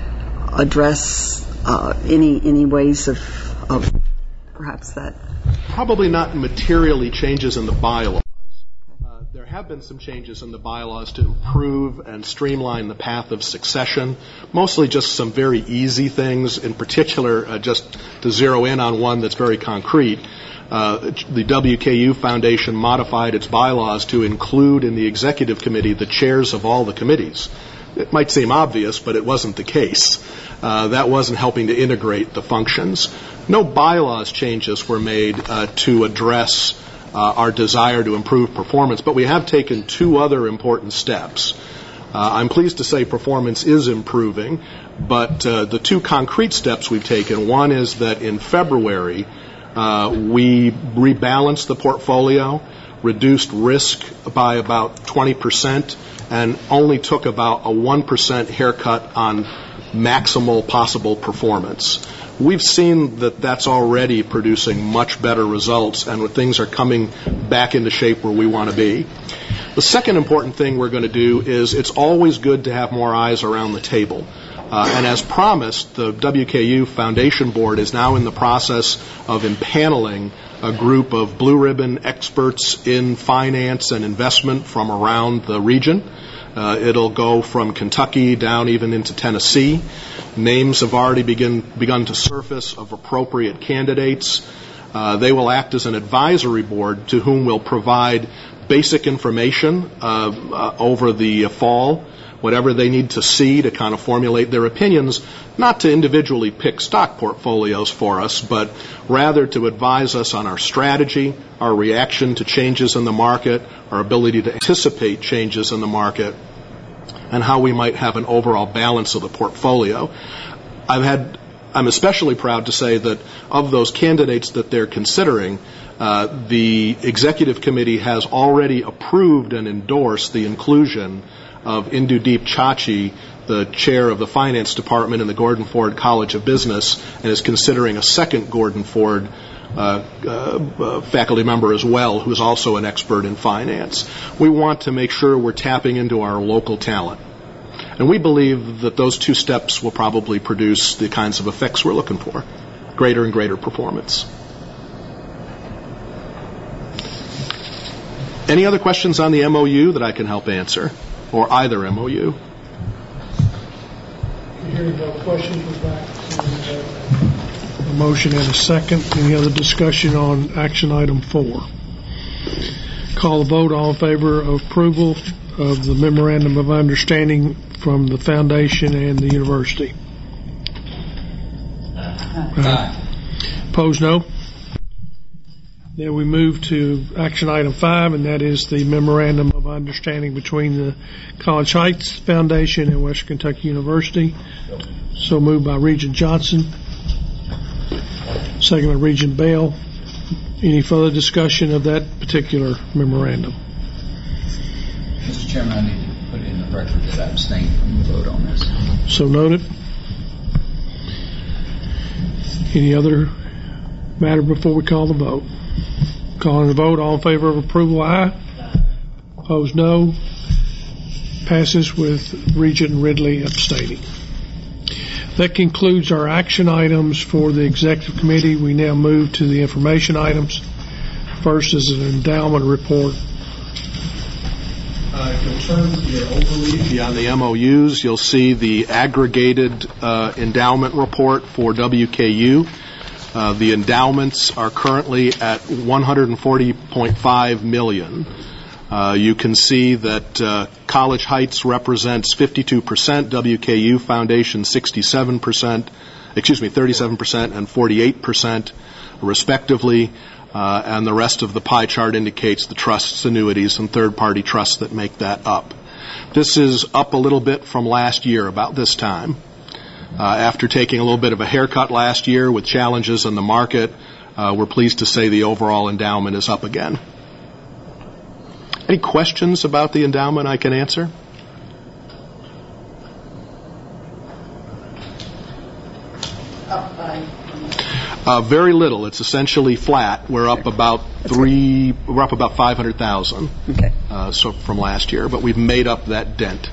address any ways of perhaps that? Probably not materially changes in the bylaws. There have been some changes in the bylaws to improve and streamline the path of succession, mostly just some very easy things, in particular just to zero in on one that's very concrete. The WKU Foundation modified its bylaws to include in the executive committee the chairs of all the committees. It might seem obvious, but it wasn't the case. That wasn't helping to integrate the functions. No bylaws changes were made to address our desire to improve performance, but we have taken two other important steps. I'm pleased to say performance is improving, but the two concrete steps we've taken, one is that in February, we rebalanced the portfolio, reduced risk by about 20%, and only took about a 1% haircut on maximal possible performance. We've seen that that's already producing much better results, and things are coming back into shape where we want to be. The second important thing we're going to do is it's always good to have more eyes around the table. And as promised, the WKU Foundation Board is now in the process of impaneling a group of blue ribbon experts in finance and investment from around the region. It'll go from Kentucky down even into Tennessee. Names have already begun to surface of appropriate candidates. They will act as an advisory board to whom we'll provide basic information over the fall, whatever they need to see to kind of formulate their opinions, not to individually pick stock portfolios for us, but rather to advise us on our strategy, our reaction to changes in the market, our ability to anticipate changes in the market, and how we might have an overall balance of the portfolio. I'm especially proud to say that of those candidates that they're considering, the executive committee has already approved and endorsed the inclusion of Indudeep Chachi, the chair of the finance department in the Gordon Ford College of Business, and is considering a second Gordon Ford faculty member as well, who is also an expert in finance. We want to make sure we're tapping into our local talent. And we believe that those two steps will probably produce the kinds of effects we're looking for, greater and greater performance. Any other questions on the MOU that I can help answer, or either MOU? Hearing no questions, we're back to a motion and a second. Any other discussion on action item 4? Call the vote. All in favor of approval of the memorandum of understanding from the foundation and the university? Opposed, no. Then we move to action item 5, and that is the memorandum of understanding between the College Heights Foundation and Western Kentucky University. So moved by Regent Johnson. Second by Regent Bell. Any further discussion of that particular memorandum? Mr. Chairman, I need to put in the record that I abstained from the vote on this. So noted. Any other matter before we call the vote? Calling the vote, all in favor of approval, aye. Opposed, no. Passes with Regent Ridley abstaining. That concludes our action items for the Executive Committee. We now move to the information items. First is an endowment report. If you'll turn to your overleaf beyond the MOUs, you'll see the aggregated endowment report for WKU. The endowments are currently at $140.5 million. You can see that College Heights represents 52%, WKU Foundation 37%, and 48% respectively, and the rest of the pie chart indicates the trusts, annuities, and third-party trusts that make that up. This is up a little bit from last year about this time. After taking a little bit of a haircut last year with challenges in the market, we're pleased to say the overall endowment is up again. Any questions about the endowment I can answer? Very little. It's essentially flat. We're up about We're up about 500,000. Okay. So from last year, but we've made up that dent.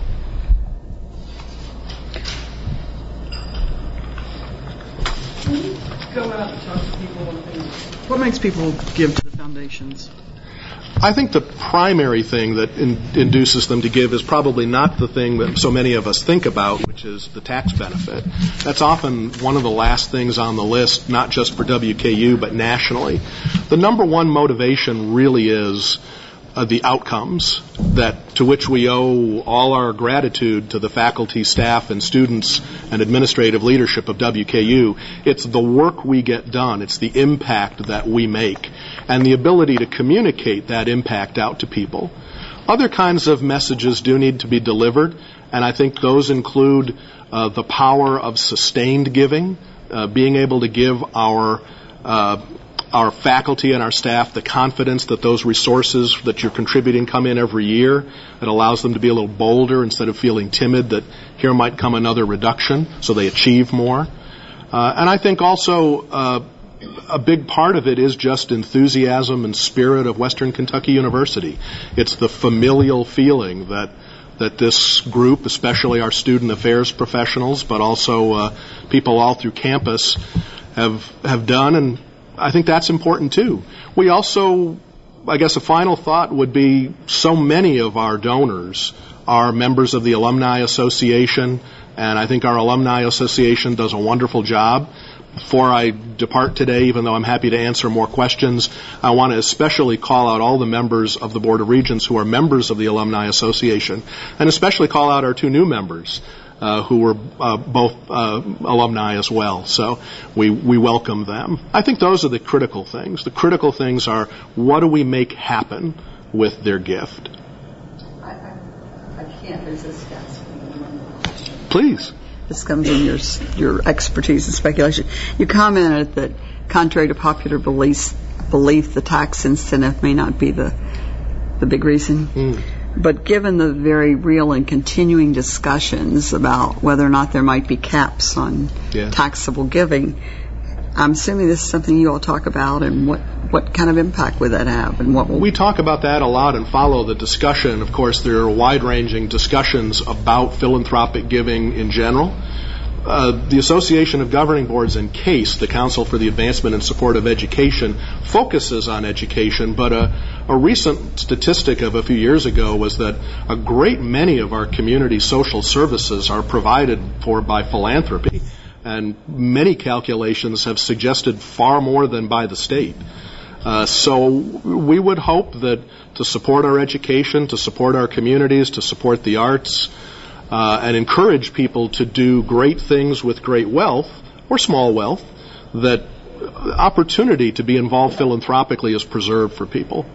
Go out and talk to people and things. What makes people give to the foundations? I think the primary thing that induces them to give is probably not the thing that so many of us think about, which is the tax benefit. That's often one of the last things on the list, not just for WKU, but nationally. The number one motivation really is the outcomes to which we owe all our gratitude to the faculty, staff, and students and administrative leadership of WKU. It's the work we get done. It's the impact that we make and the ability to communicate that impact out to people. Other kinds of messages do need to be delivered, and I think those include the power of sustained giving, being able to give our faculty and our staff the confidence that those resources that you're contributing come in every year. It allows them to be a little bolder instead of feeling timid that here might come another reduction, so they achieve more. And I think also a big part of it is just enthusiasm and spirit of Western Kentucky University. It's the familial feeling that this group, especially our student affairs professionals, but also people all through campus, have done, and I think that's important too. We also, I guess a final thought would be, so many of our donors are members of the Alumni Association, and I think our Alumni Association does a wonderful job. Before I depart today, even though I'm happy to answer more questions, I want to especially call out all the members of the Board of Regents who are members of the Alumni Association, and especially call out our two new members who were both alumni as well. So we welcome them. I think those are the critical things. The critical things are, what do we make happen with their gift? I can't resist asking one question. Please. This comes in your expertise and speculation. You commented that, contrary to popular belief, the tax incentive may not be the big reason. But given the very real and continuing discussions about whether or not there might be caps on taxable giving, I'm assuming this is something you all talk about, and what kind of impact would that have? And we talk about that a lot and follow the discussion. Of course, there are wide-ranging discussions about philanthropic giving in general. The Association of Governing Boards and CASE, the Council for the Advancement and Support of Education, focuses on education, but a recent statistic of a few years ago was that a great many of our community social services are provided for by philanthropy, and many calculations have suggested far more than by the state. So we would hope that to support our education, to support our communities, to support the arts, and encourage people to do great things with great wealth, or small wealth, that opportunity to be involved philanthropically is preserved for people.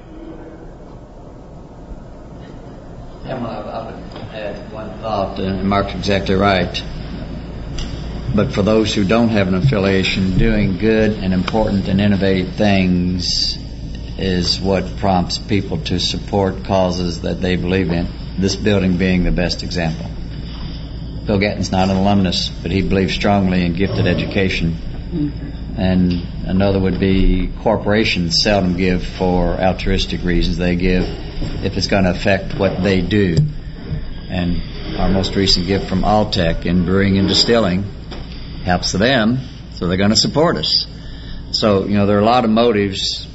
I would add one thought, and Mark's exactly right. But for those who don't have an affiliation, doing good and important and innovative things is what prompts people to support causes that they believe in, this building being the best example. Bill Gatton's not an alumnus, but he believes strongly in gifted education. And another would be corporations seldom give for altruistic reasons. They give if it's going to affect what they do. And our most recent gift from Alltech in brewing and distilling helps them, so they're going to support us. So, there are a lot of motives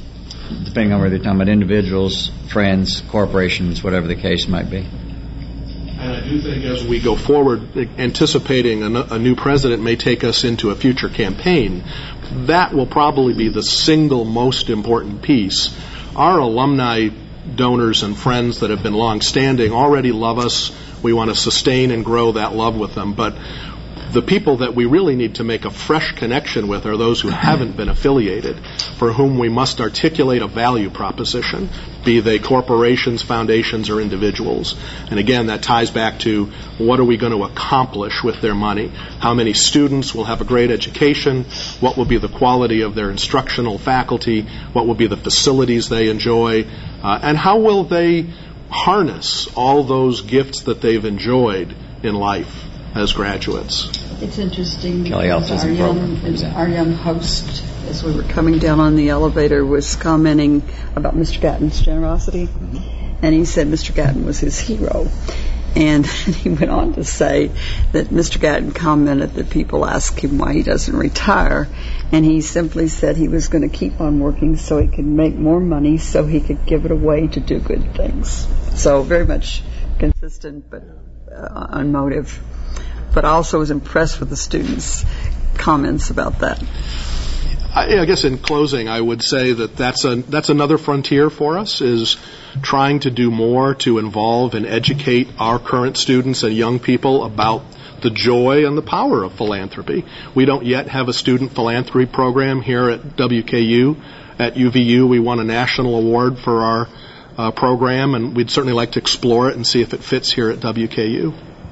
depending on whether you're talking about individuals, friends, corporations, whatever the case might be. And I do think as we go forward, anticipating a new president may take us into a future campaign, that will probably be the single most important piece. Our alumni donors and friends that have been long-standing already love us. We want to sustain and grow that love with them. But the people that we really need to make a fresh connection with are those who haven't been affiliated, for whom we must articulate a value proposition, be they corporations, foundations, or individuals. And again, that ties back to what are we going to accomplish with their money? How many students will have a great education? What will be the quality of their instructional faculty? What will be the facilities they enjoy? And how will they harness all those gifts that they've enjoyed in life as graduates? It's interesting Kelly because our young host, as we were coming down on the elevator, was commenting about Mr. Gatton's generosity. And he said Mr. Gatton was his hero. And he went on to say that Mr. Gatton commented that people ask him why he doesn't retire. And he simply said he was going to keep on working so he could make more money so he could give it away to do good things. So very much consistent, but on motive. But I also was impressed with the students' comments about that. I guess in closing, I would say that that's another frontier for us, is trying to do more to involve and educate our current students and young people about the joy and the power of philanthropy. We don't yet have a student philanthropy program here at WKU. At UVU, we won a national award for our program, and we'd certainly like to explore it and see if it fits here at WKU.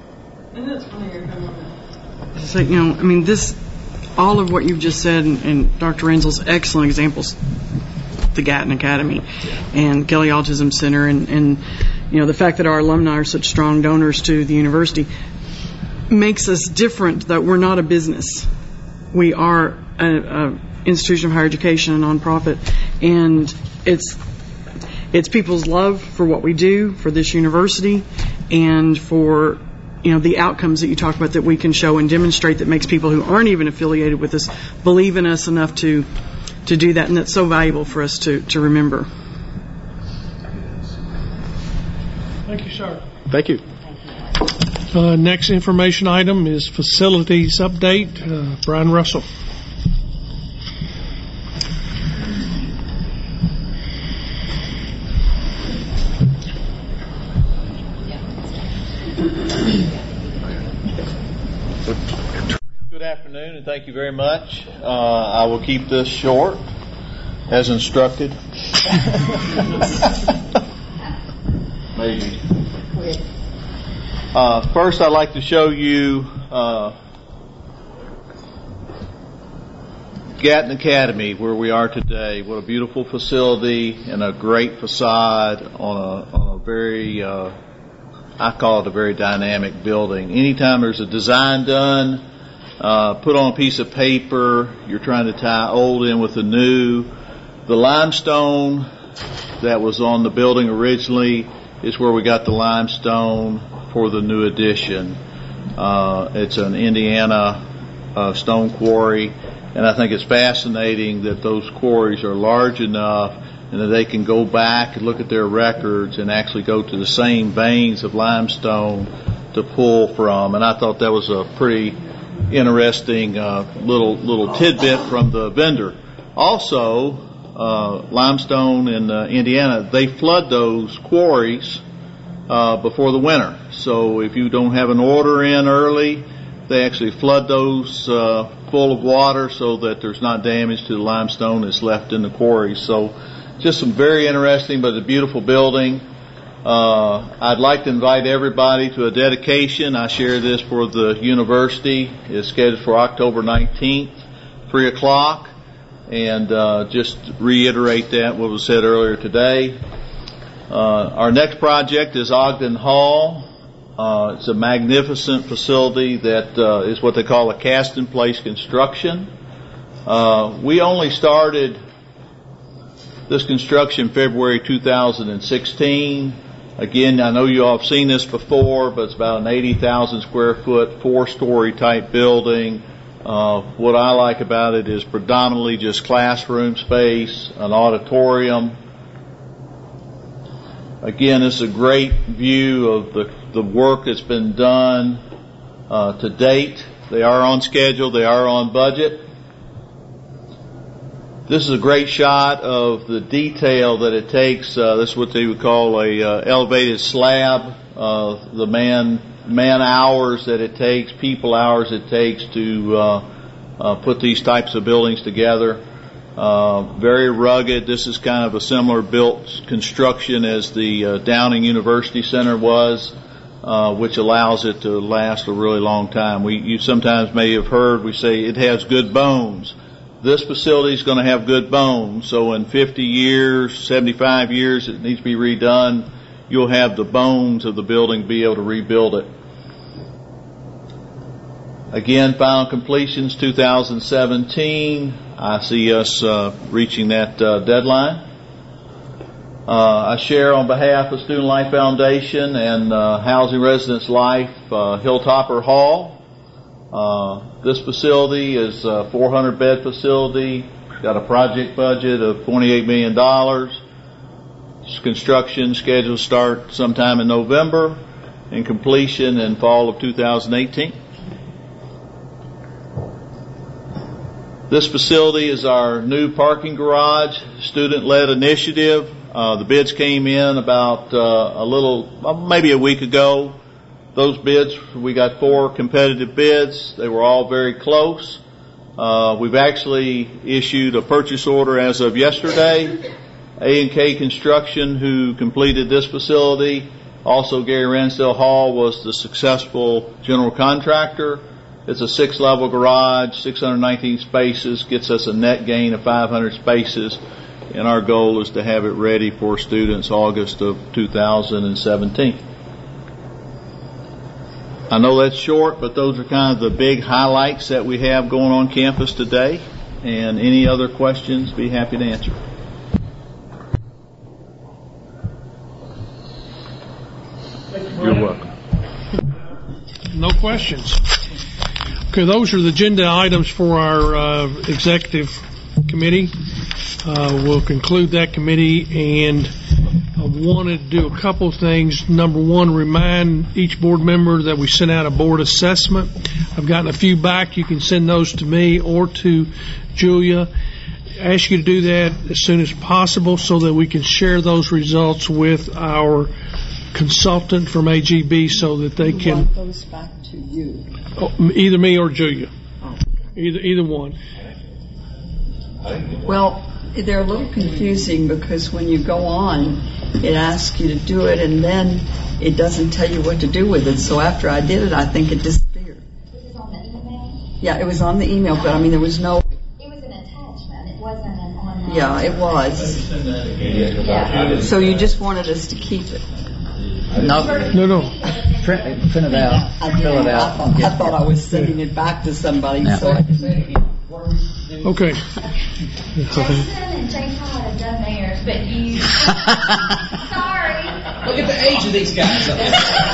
So, all of what you've just said, and Dr. Renzel's excellent examples, the Gatton Academy and Kelly Autism Center, and the fact that our alumni are such strong donors to the university makes us different. That we're not a business, we are an institution of higher education, a nonprofit, and it's people's love for what we do, for this university, and for the outcomes that you talk about that we can show and demonstrate that makes people who aren't even affiliated with us believe in us enough to do that, and that's so valuable for us to remember. Thank you, sir. Thank you. Next information item is facilities update. Brian Russell. Good afternoon, and thank you very much. I will keep this short, as instructed. Maybe. First, I'd like to show you Gatton Academy, where we are today. What a beautiful facility and a great facade on a very, I call it a very dynamic building. Anytime there's a design done, put on a piece of paper, you're trying to tie old in with the new. The limestone that was on the building originally is where we got the limestone for the new addition. It's an Indiana stone quarry, and I think it's fascinating that those quarries are large enough and that they can go back and look at their records and actually go to the same veins of limestone to pull from. And I thought that was a pretty interesting little tidbit from the vendor. Also, limestone in Indiana, they flood those quarries before the winter. So if you don't have an order in early, they actually flood those full of water so that there's not damage to the limestone that's left in the quarries. So just some very interesting, but a beautiful building. I'd like to invite everybody to a dedication. I share this for the university. It's scheduled for October 19th, 3 o'clock. And just reiterate that, what was said earlier today. Our next project is Ogden Hall. It's a magnificent facility that is what they call a cast-in-place construction. We only started this construction February 2016. Again, I know you all have seen this before, but it's about an 80,000 square foot, 4-story type building, What I like about it is predominantly just classroom space, an auditorium. Again, this is a great view of the work that's been done to date. They are on schedule. They are on budget. This is a great shot of the detail that it takes. This is what they would call a elevated slab. The man hours that it takes, people hours it takes to put these types of buildings together. Very rugged. This is kind of a similar built construction as the Downing University Center was, which allows it to last a really long time. You sometimes may have heard we say it has good bones. This facility is going to have good bones. So in 50 years, 75 years, it needs to be redone. You'll have the bones of the building, be able to rebuild it. Again, final completions 2017. I see us reaching that deadline. I share on behalf of Student Life Foundation and Housing Residence Life Hilltopper Hall. This facility is a 400-bed facility. Got a project budget of $28 million. Construction scheduled to start sometime in November and completion in fall of 2018. This facility is our new parking garage, student-led initiative. The bids came in about maybe a week ago. Those bids, we got 4 competitive bids. They were all very close. We've actually issued a purchase order as of yesterday. A&K Construction, who completed this facility, also Gary Ransdell Hall was the successful general contractor. It's a 6-level garage, 619 spaces, gets us a net gain of 500 spaces, and our goal is to have it ready for students August of 2017. I know that's short, but those are kind of the big highlights that we have going on campus today. And any other questions, be happy to answer. You're welcome. No questions. Okay, those are the agenda items for our executive committee. We'll conclude that committee, and I wanted to do a couple of things. Number one, remind each board member that we sent out a board assessment. I've gotten a few back. You can send those to me or to Julia. Ask you to do that as soon as possible so that we can share those results with our consultant from AGB so that they can. Want those back to you? Either me or Julia. Either one. Well, they're a little confusing because when you go on, it asks you to do it and then it doesn't tell you what to do with it. So after I did it, I think it disappeared. Was it on the email? Yeah, it was on the email, but I mean, there was no. It was an attachment. It wasn't an online. Yeah, it was. Yeah. So you just wanted us to keep it? No. Print it out. Fill it out. I thought I was sending it back to somebody. Yeah. So I didn't. Okay. Jason and Jay Todd have done theirs, but you. Sorry. Look at the age of these guys. Don't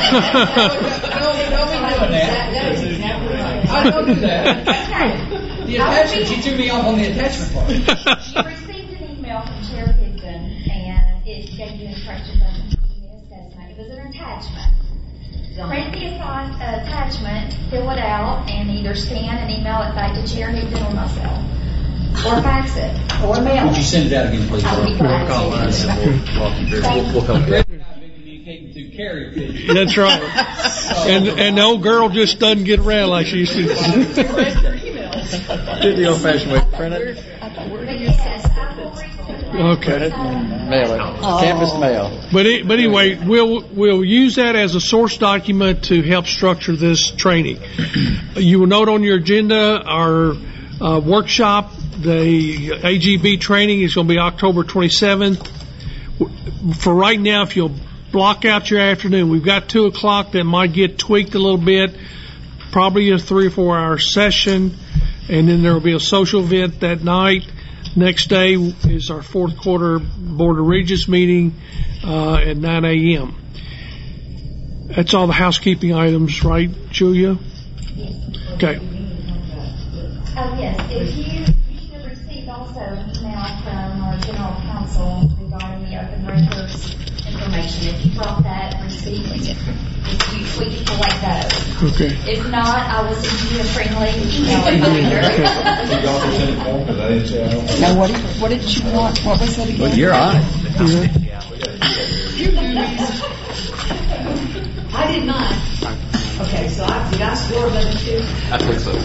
be doing that. I don't do that. Okay. The attachment, she threw me off on the attachment part. You received an email from Chair Higdon, and it gave you instructions on the assessment. It was an attachment. Print the attachment, fill it out, and either scan and email it back to Chair Higdon or myself. Or fax it, or mail it. Would you send it out again, please? I'll be glad to. We'll come through. Communicating through carrier. That's right. And the old girl just doesn't get around like she used to. Do the old-fashioned way. Print it. Okay. Mail it. Campus mail. But anyway, we'll use that as a source document to help structure this training. You will note on your agenda our workshop. The AGB training is going to be October 27th. For right now, if you'll block out your afternoon, we've got 2 o'clock that might get tweaked a little bit, probably a 3 or 4 hour session, and then there will be a social event that night. Next day is our 4th quarter Board of Regents meeting at 9 a.m. That's all the housekeeping items, right, Julia? Okay. Oh, yes. If you should have received also an email from our general counsel regarding the open records information. If you brought that receipt with you, we can collect those. Okay. If not, I will send you a friendly email reminder. Now, what did you want? What was that again? Well, you're on it. I did not. Okay, so did I score them too? I think so.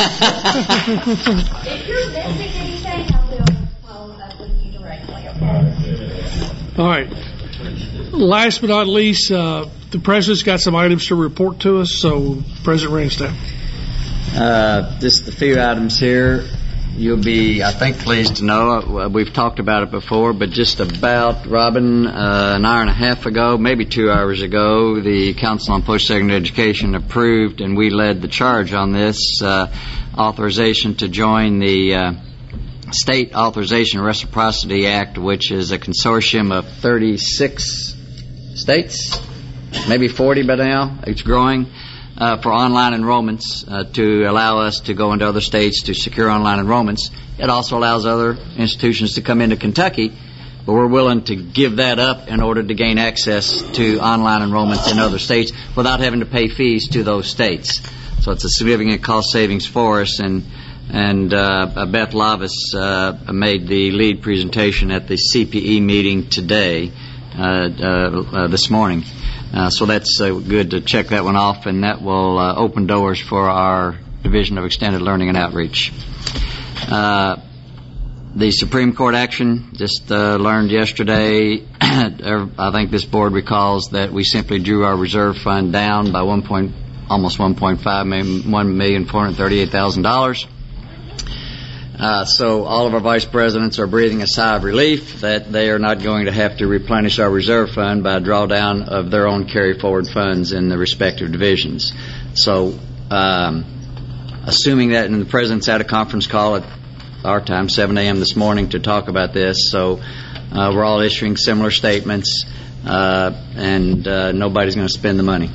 If you're missing anything, I will follow up with you directly, okay? All right. Last but not least, the President's got some items to report to us, so President Ransdale. Just a few items here. You'll be, I think, pleased to know, we've talked about it before, but just about, Robin, an hour and a half ago, maybe 2 hours ago, the Council on Post-Secondary Education approved, and we led the charge on this, authorization to join the State Authorization Reciprocity Act, which is a consortium of 36 states, maybe 40 by now. It's growing. For online enrollments, to allow us to go into other states to secure online enrollments. It also allows other institutions to come into Kentucky, but we're willing to give that up in order to gain access to online enrollments in other states without having to pay fees to those states. So it's a significant cost savings for us, and Beth Lavis made the lead presentation at the CPE meeting today, this morning. So that's good to check that one off, and that will open doors for our Division of Extended Learning and Outreach. The Supreme Court action, just learned yesterday. I think this board recalls that we simply drew our reserve fund down by almost $1,438,000. So all of our vice presidents are breathing a sigh of relief that they are not going to have to replenish our reserve fund by a drawdown of their own carry-forward funds in the respective divisions. So assuming that, and the president's had a conference call at our time, 7 a.m. this morning, to talk about this. So we're all issuing similar statements, and nobody's going to spend the money.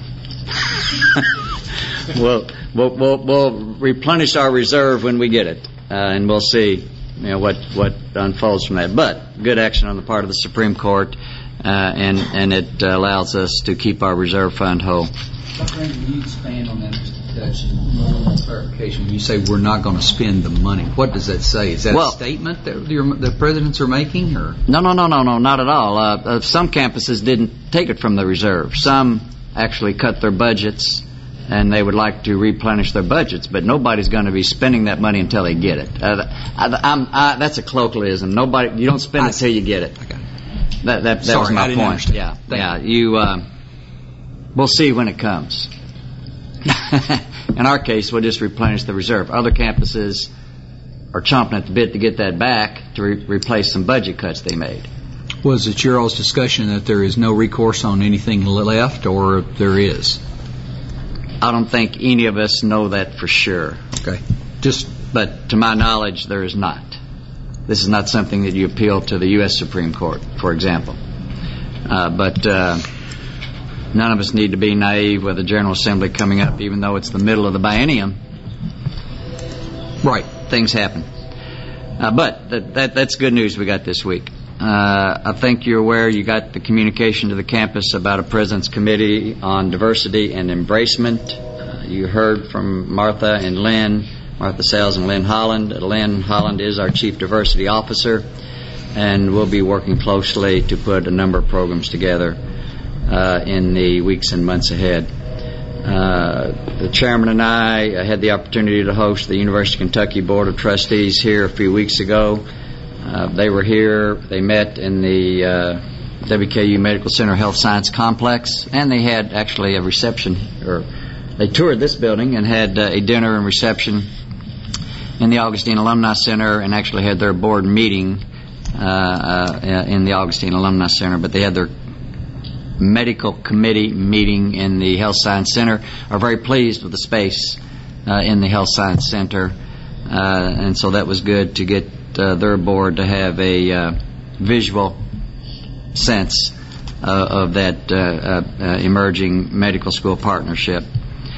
We'll replenish our reserve when we get it. And we'll see, what unfolds from that. But good action on the part of the Supreme Court, and it allows us to keep our reserve fund whole. Dr. Andrew, can you expand on that, just to touch more clarification? When you say we're not going to spend the money, what does that say? Is that a statement that the presidents are making, or? No, not at all. Some campuses didn't take it from the reserve. Some actually cut their budgets, and they would like to replenish their budgets, but nobody's going to be spending that money until they get it. That's a colloquialism. You don't spend it until you get it. Okay. That was my point. Understand. Yeah. We'll see when it comes. In our case, we'll just replenish the reserve. Other campuses are chomping at the bit to get that back to replace some budget cuts they made. Was it your all's discussion that there is no recourse on anything left, or there is? I don't think any of us know that for sure. Okay. But to my knowledge, there is not. This is not something that you appeal to the U.S. Supreme Court, for example. But none of us need to be naive with the General Assembly coming up, even though it's the middle of the biennium. Right. Things happen. But that's good news we got this week. I think you're aware you got the communication to the campus about a President's Committee on Diversity and Embracement. You heard from Martha Sales and Lynn Holland. Lynn Holland is our Chief Diversity Officer, and we'll be working closely to put a number of programs together in the weeks and months ahead. The chairman and I had the opportunity to host the University of Kentucky Board of Trustees here a few weeks ago. They were here. They met in the WKU Medical Center Health Science Complex, and they had actually a reception, or they toured this building and had a dinner and reception in the Augustine Alumni Center, and actually had their board meeting in the Augustine Alumni Center. But they had their medical committee meeting in the Health Science Center. Are very pleased with the space in the Health Science Center, and so that was good to get their board to have a visual sense of that emerging medical school partnership.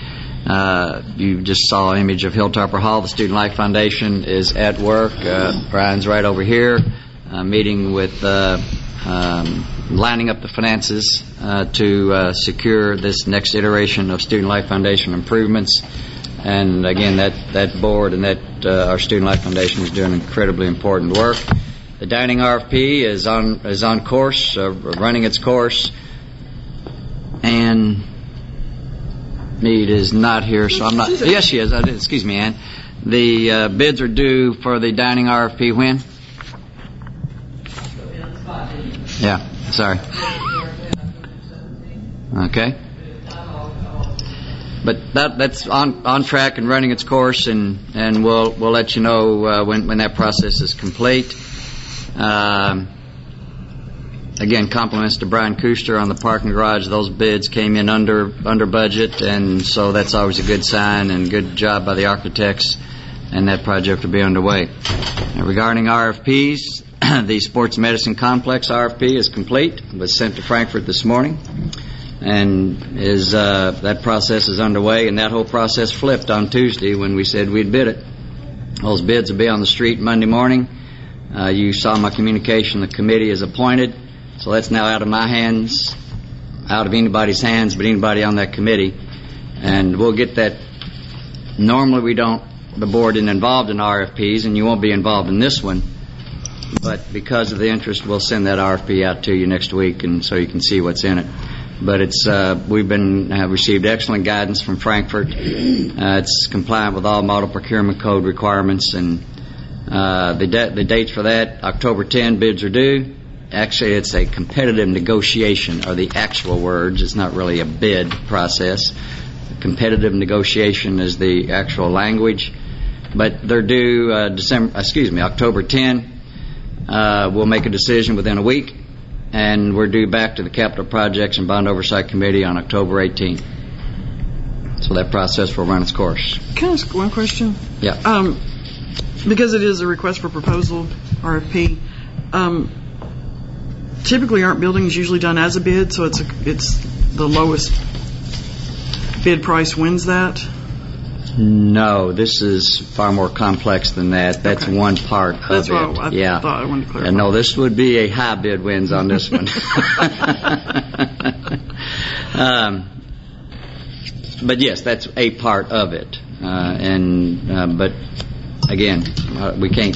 You just saw an image of Hilltopper Hall. The Student Life Foundation is at work. Brian's right over here, meeting with, lining up the finances to secure this next iteration of Student Life Foundation improvements. And again, that board and that our Student Life Foundation is doing incredibly important work. The dining RFP is on course, running its course, and Meade is not here, so I'm not. Yes, she is. Excuse me, Ann. The bids are due for the dining RFP when? Yeah. Sorry. Okay. But that's on track and running its course, and we'll let you know when that process is complete. Again, compliments to Brian Kuster on the parking garage. Those bids came in under budget, and so that's always a good sign, and good job by the architects, and that project will be underway. Now, regarding RFPs, the Sports Medicine Complex RFP is complete. It was sent to Frankfurt this morning, and that process is underway, and that whole process flipped on Tuesday when we said we'd bid it. Those bids will be on the street Monday morning. You saw my communication. The committee is appointed. So that's now out of my hands, out of anybody's hands but anybody on that committee. And we'll get that. Normally the board isn't involved in RFPs, and you won't be involved in this one. But because of the interest, we'll send that RFP out to you next week, and so you can see what's in it. But we've received excellent guidance from Frankfurt. It's compliant with all model procurement code requirements, and the dates for that, October 10, bids are due. Actually, it's a competitive negotiation, are the actual words. It's not really a bid process. Competitive negotiation is the actual language. But they're due October 10. We'll make a decision within a week, and we're due back to the Capital Projects and Bond Oversight Committee on October 18. So that process will run its course. Can I ask one question? Yeah. Because it is a request for proposal, RFP, typically aren't buildings usually done as a bid, so it's the lowest bid price wins that? No, this is far more complex than that. That's okay. One part of That's it. What I thought I wanted to clarify. No, this would be a high bid wins on this one. But yes, that's a part of it. But again, we can't.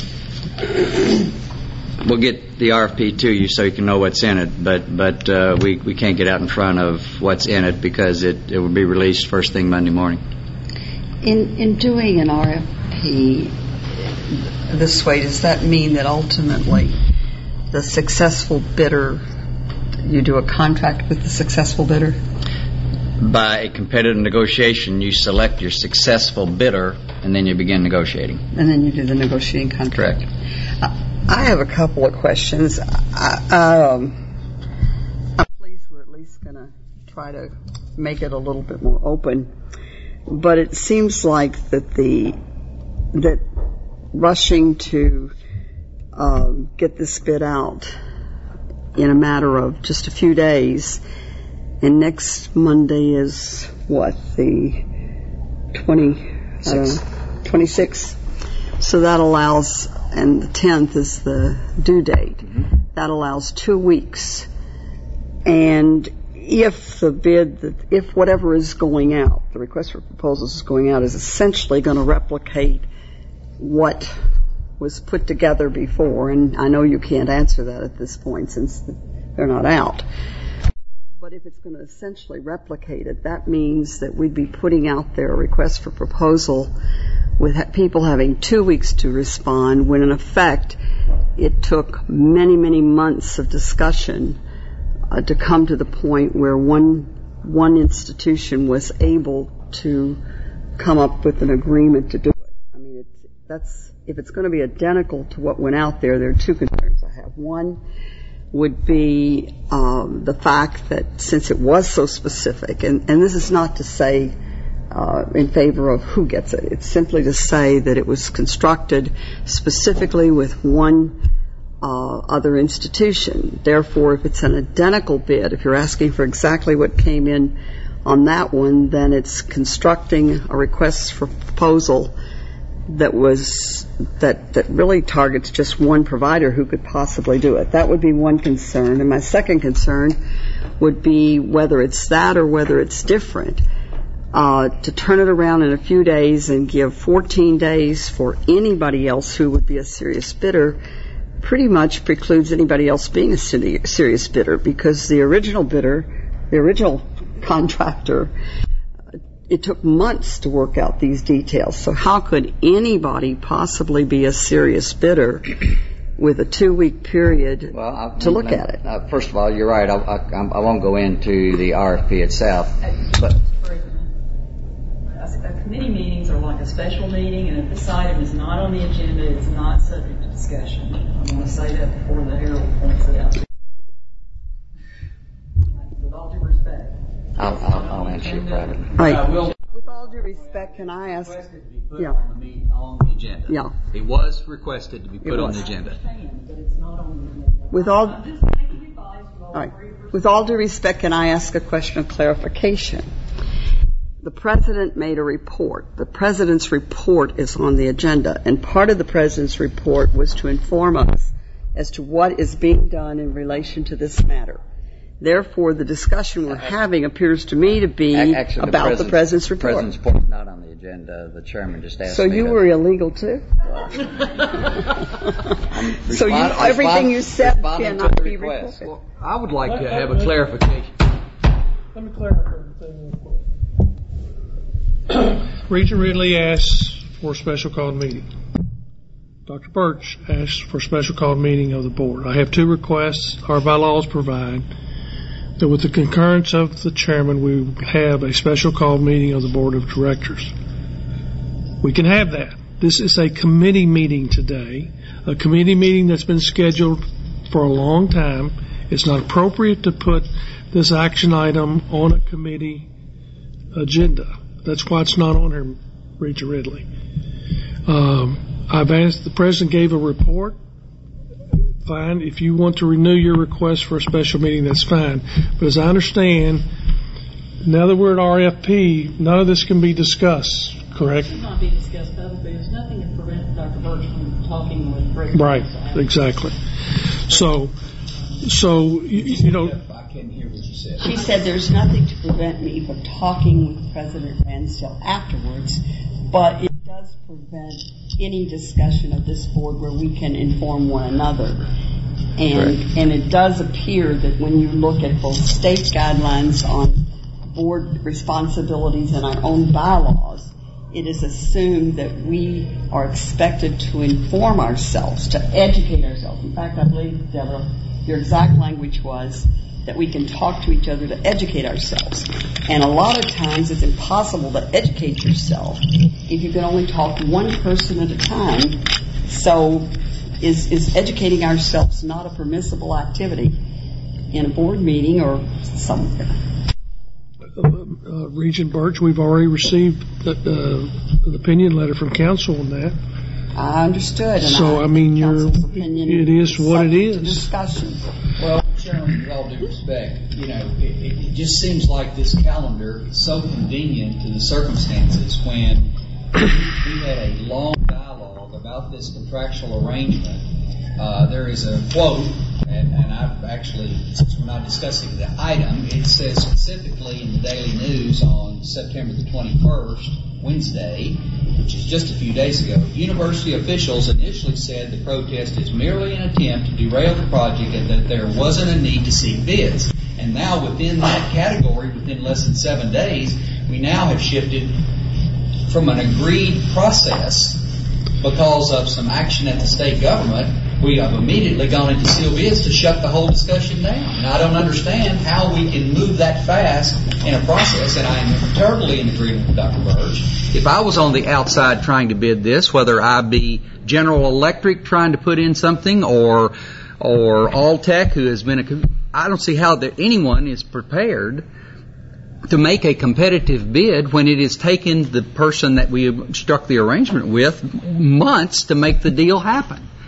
We'll get the RFP to you so you can know what's in it, but we can't get out in front of what's in it because it will be released first thing Monday morning. In doing an RFP this way, does that mean that ultimately the successful bidder, you do a contract with the successful bidder? By a competitive negotiation, you select your successful bidder, and then you begin negotiating. And then you do the negotiating contract. Correct. I have a couple of questions. I'm pleased we're at least going to try to make it a little bit more open. But it seems like that rushing to get this bid out in a matter of just a few days, and next Monday is what, the 26th? So that allows, and the 10th is the due date. Mm-hmm. That allows 2 weeks. And if if whatever is going out, the request for proposals is going out, is essentially going to replicate what was put together before, and I know you can't answer that at this point since they're not out. But if it's going to essentially replicate it, that means that we'd be putting out their request for proposal with people having 2 weeks to respond, when in effect it took many, many months of discussion to come to the point where one institution was able to come up with an agreement to do it. I mean, if it's going to be identical to what went out there are two concerns I have. One would be the fact that since it was so specific, and this is not to say in favor of who gets it, it's simply to say that it was constructed specifically with one other institution. Therefore, if it's an identical bid, if you're asking for exactly what came in on that one, then it's constructing a request for proposal that really targets just one provider who could possibly do it. That would be one concern. And my second concern would be whether it's that or whether it's different. To turn it around in a few days and give 14 days for anybody else who would be a serious bidder pretty much precludes anybody else being a serious bidder, because the original contractor, it took months to work out these details. So how could anybody possibly be a serious bidder with a 2-week period to look at it? First of all, you're right. I won't go into the RFP itself. But committee meetings are like a special meeting, and if this item is not on the agenda, it's not subject to discussion. I want to say that before the Herald points it out. With all due respect. I'll answer you privately. Right. With all due respect, can I ask? Yeah. On the agenda. Yeah. It was requested to be put on the agenda. With all right. With all due respect, can I ask a question of clarification? The President made a report. The President's report is on the agenda, and part of the President's report was to inform us as to what is being done in relation to this matter. Therefore, the discussion we're having appears to me to be about the President's report. The President's report is not on the agenda. The Chairman just asked me. So you were illegal too? So everything you said cannot be recorded. Well, I would like to have a clarification. Let me clarify everything real quick. Regent Ridley asked for a special called meeting. Dr. Birch asked for a special called meeting of the board. I have 2 requests. Our bylaws provide that with the concurrence of the chairman, we have a special called meeting of the board of directors. We can have that. This is a committee meeting today, a committee meeting that's been scheduled for a long time. It's not appropriate to put this action item on a committee agenda. That's why it's not on here, Regent Ridley. I've asked, the President gave a report. Fine. If you want to renew your request for a special meeting, that's fine. But as I understand, now that we're at RFP, none of this can be discussed, correct? It should not be discussed publicly. There's nothing to prevent Dr. Birch from talking with President. Right, exactly. So you know. I couldn't hear what you said. She said there's nothing to prevent me from talking with President Ransdell afterwards, but it does prevent any discussion of this board where we can inform one another. And it does appear that when you look at both state guidelines on board responsibilities and our own bylaws, it is assumed that we are expected to inform ourselves, to educate ourselves. In fact, I believe, Deborah, your exact language was that we can talk to each other to educate ourselves. And a lot of times it's impossible to educate yourself if you can only talk to one person at a time. So is educating ourselves not a permissible activity in a board meeting or somewhere? Regent Birch, we've already received an opinion letter from council on that. I understood. And so, I mean, it is what it is. Discussion. Well, Chairman, with all due respect, you know, it just seems like this calendar is so convenient to the circumstances when we had a long dialogue about this contractual arrangement. There is a quote, and I've actually, since we're not discussing the item, it says specifically in the Daily News on September the 21st, Wednesday, which is just a few days ago, university officials initially said the protest is merely an attempt to derail the project and that there wasn't a need to seek bids. And now within that category, within less than 7 days, we now have shifted from an agreed process because of some action at the state government. We have immediately gone into sealed bids to shut the whole discussion down. And I don't understand how we can move that fast in a process, and I am terribly in agreement with Dr. Birch. If I was on the outside trying to bid this, whether I be General Electric trying to put in something or Alltech, who has been I don't see how anyone is prepared to make a competitive bid when it has taken the person that we struck the arrangement with months to make the deal happen.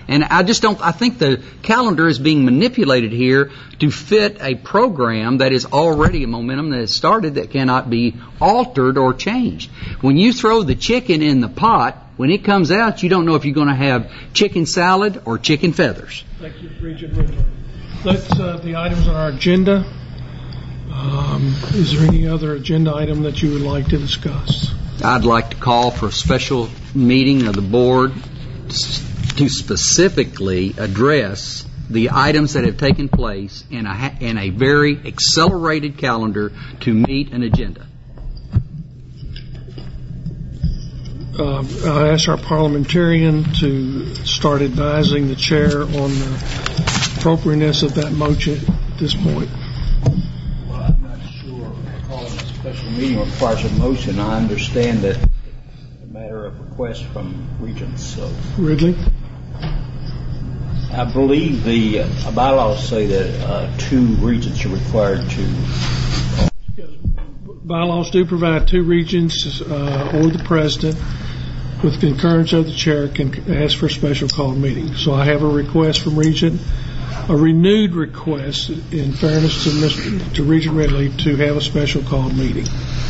And I think the calendar is being manipulated here to fit a program that is already a momentum that has started that cannot be altered or changed. When you throw the chicken in the pot, when it comes out, you don't know if you're going to have chicken salad or chicken feathers. Thank you, Regent Ridley. That's the items on our agenda. Is there any other agenda item that you would like to discuss? I'd like to call for a special meeting of the board to specifically address the items that have taken place in a very accelerated calendar to meet an agenda. I ask our parliamentarian to start advising the chair on the appropriateness of that motion at this point. Well, I'm not sure calling a special meeting requires a motion. I understand that a matter of request from regents. So Ridley? I believe the bylaws say that 2 regents are required to. Bylaws do provide 2 regents or the president, with concurrence of the chair, can ask for a special call meeting. So I have a request from Regent, a renewed request, in fairness to Regent Ridley, to have a special call meeting.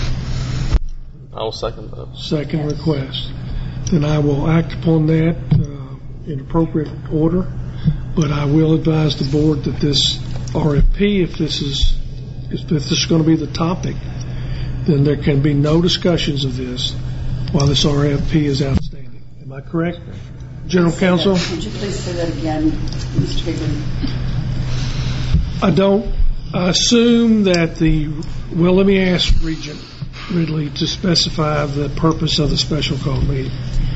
I will second that. Second request. Then I will act upon that in appropriate order, but I will advise the board that this RFP, if this is going to be the topic, then there can be no discussions of this while this RFP is outstanding. Am I correct? General Counsel? Would you please say that again, Mr. Higbee? I assume that let me ask Regent Ridley to specify the purpose of the special call meeting.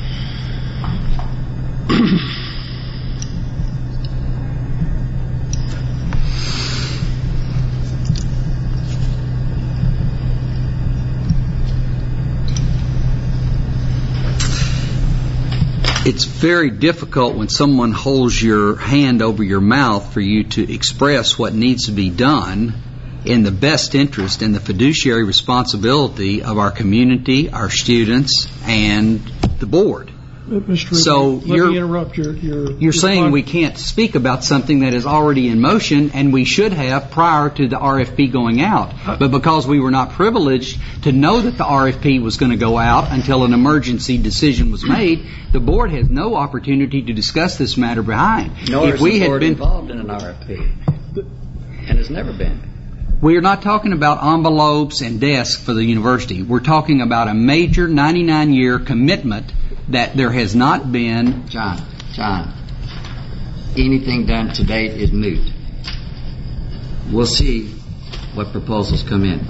It's very difficult when someone holds your hand over your mouth for you to express what needs to be done in the best interest and the fiduciary responsibility of our community, our students, and the board. Mr. Ridley, So let me interrupt you're saying we can't speak about something that is already in motion and we should have prior to the RFP going out. But because we were not privileged to know that the RFP was going to go out until an emergency decision was made, the board has no opportunity to discuss this matter behind. Nor is the board involved in an RFP, and has never been. We're not talking about envelopes and desks for the university. We're talking about a major 99-year commitment that there has not been. John, anything done to date is moot. We'll see what proposals come in.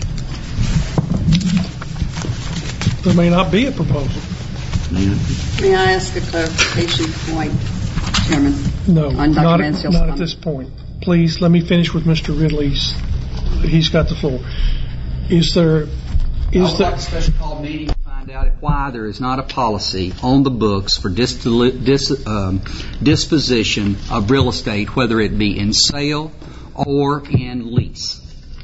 There may not be a proposal. May I ask a clarification point, Chairman? No, on Dr. not Mansfield's at this point. Please, let me finish with Mr. Ridley's. He's got the floor. I would like a special call meeting to find out why there is not a policy on the books for disposition of real estate, whether it be in sale or in lease.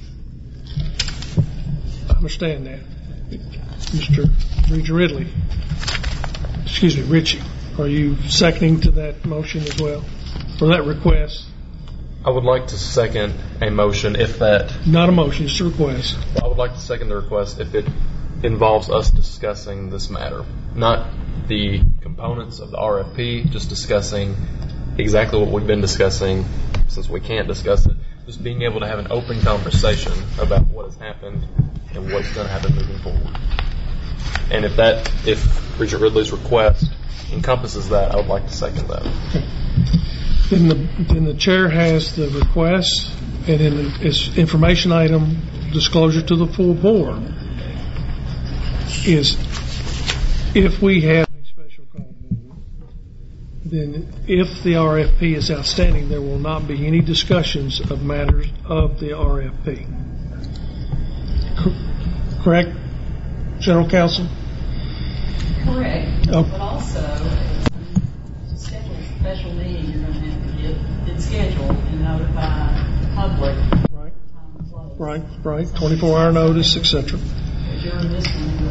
I understand that. Mr. Regent Ridley. Excuse me, Richie. Are you seconding to that motion as well? Or that request? I would like to second a motion if that... Not a motion, it's a request. I would like to second the request if it involves us discussing this matter. Not the components of the RFP, just discussing exactly what we've been discussing since we can't discuss it. Just being able to have an open conversation about what has happened and what's going to happen moving forward. And if Regent Ridley's request encompasses that, I would like to second that. Okay. Then the chair has the request, and in its information item, disclosure to the full board, is if we have a special call meeting, then if the RFP is outstanding, there will not be any discussions of matters of the RFP. Correct, General Counsel? Correct. Oh. But also, to schedule a special meeting, you're going to have to get it scheduled and notify the public. Right. 24-hour notice, etc.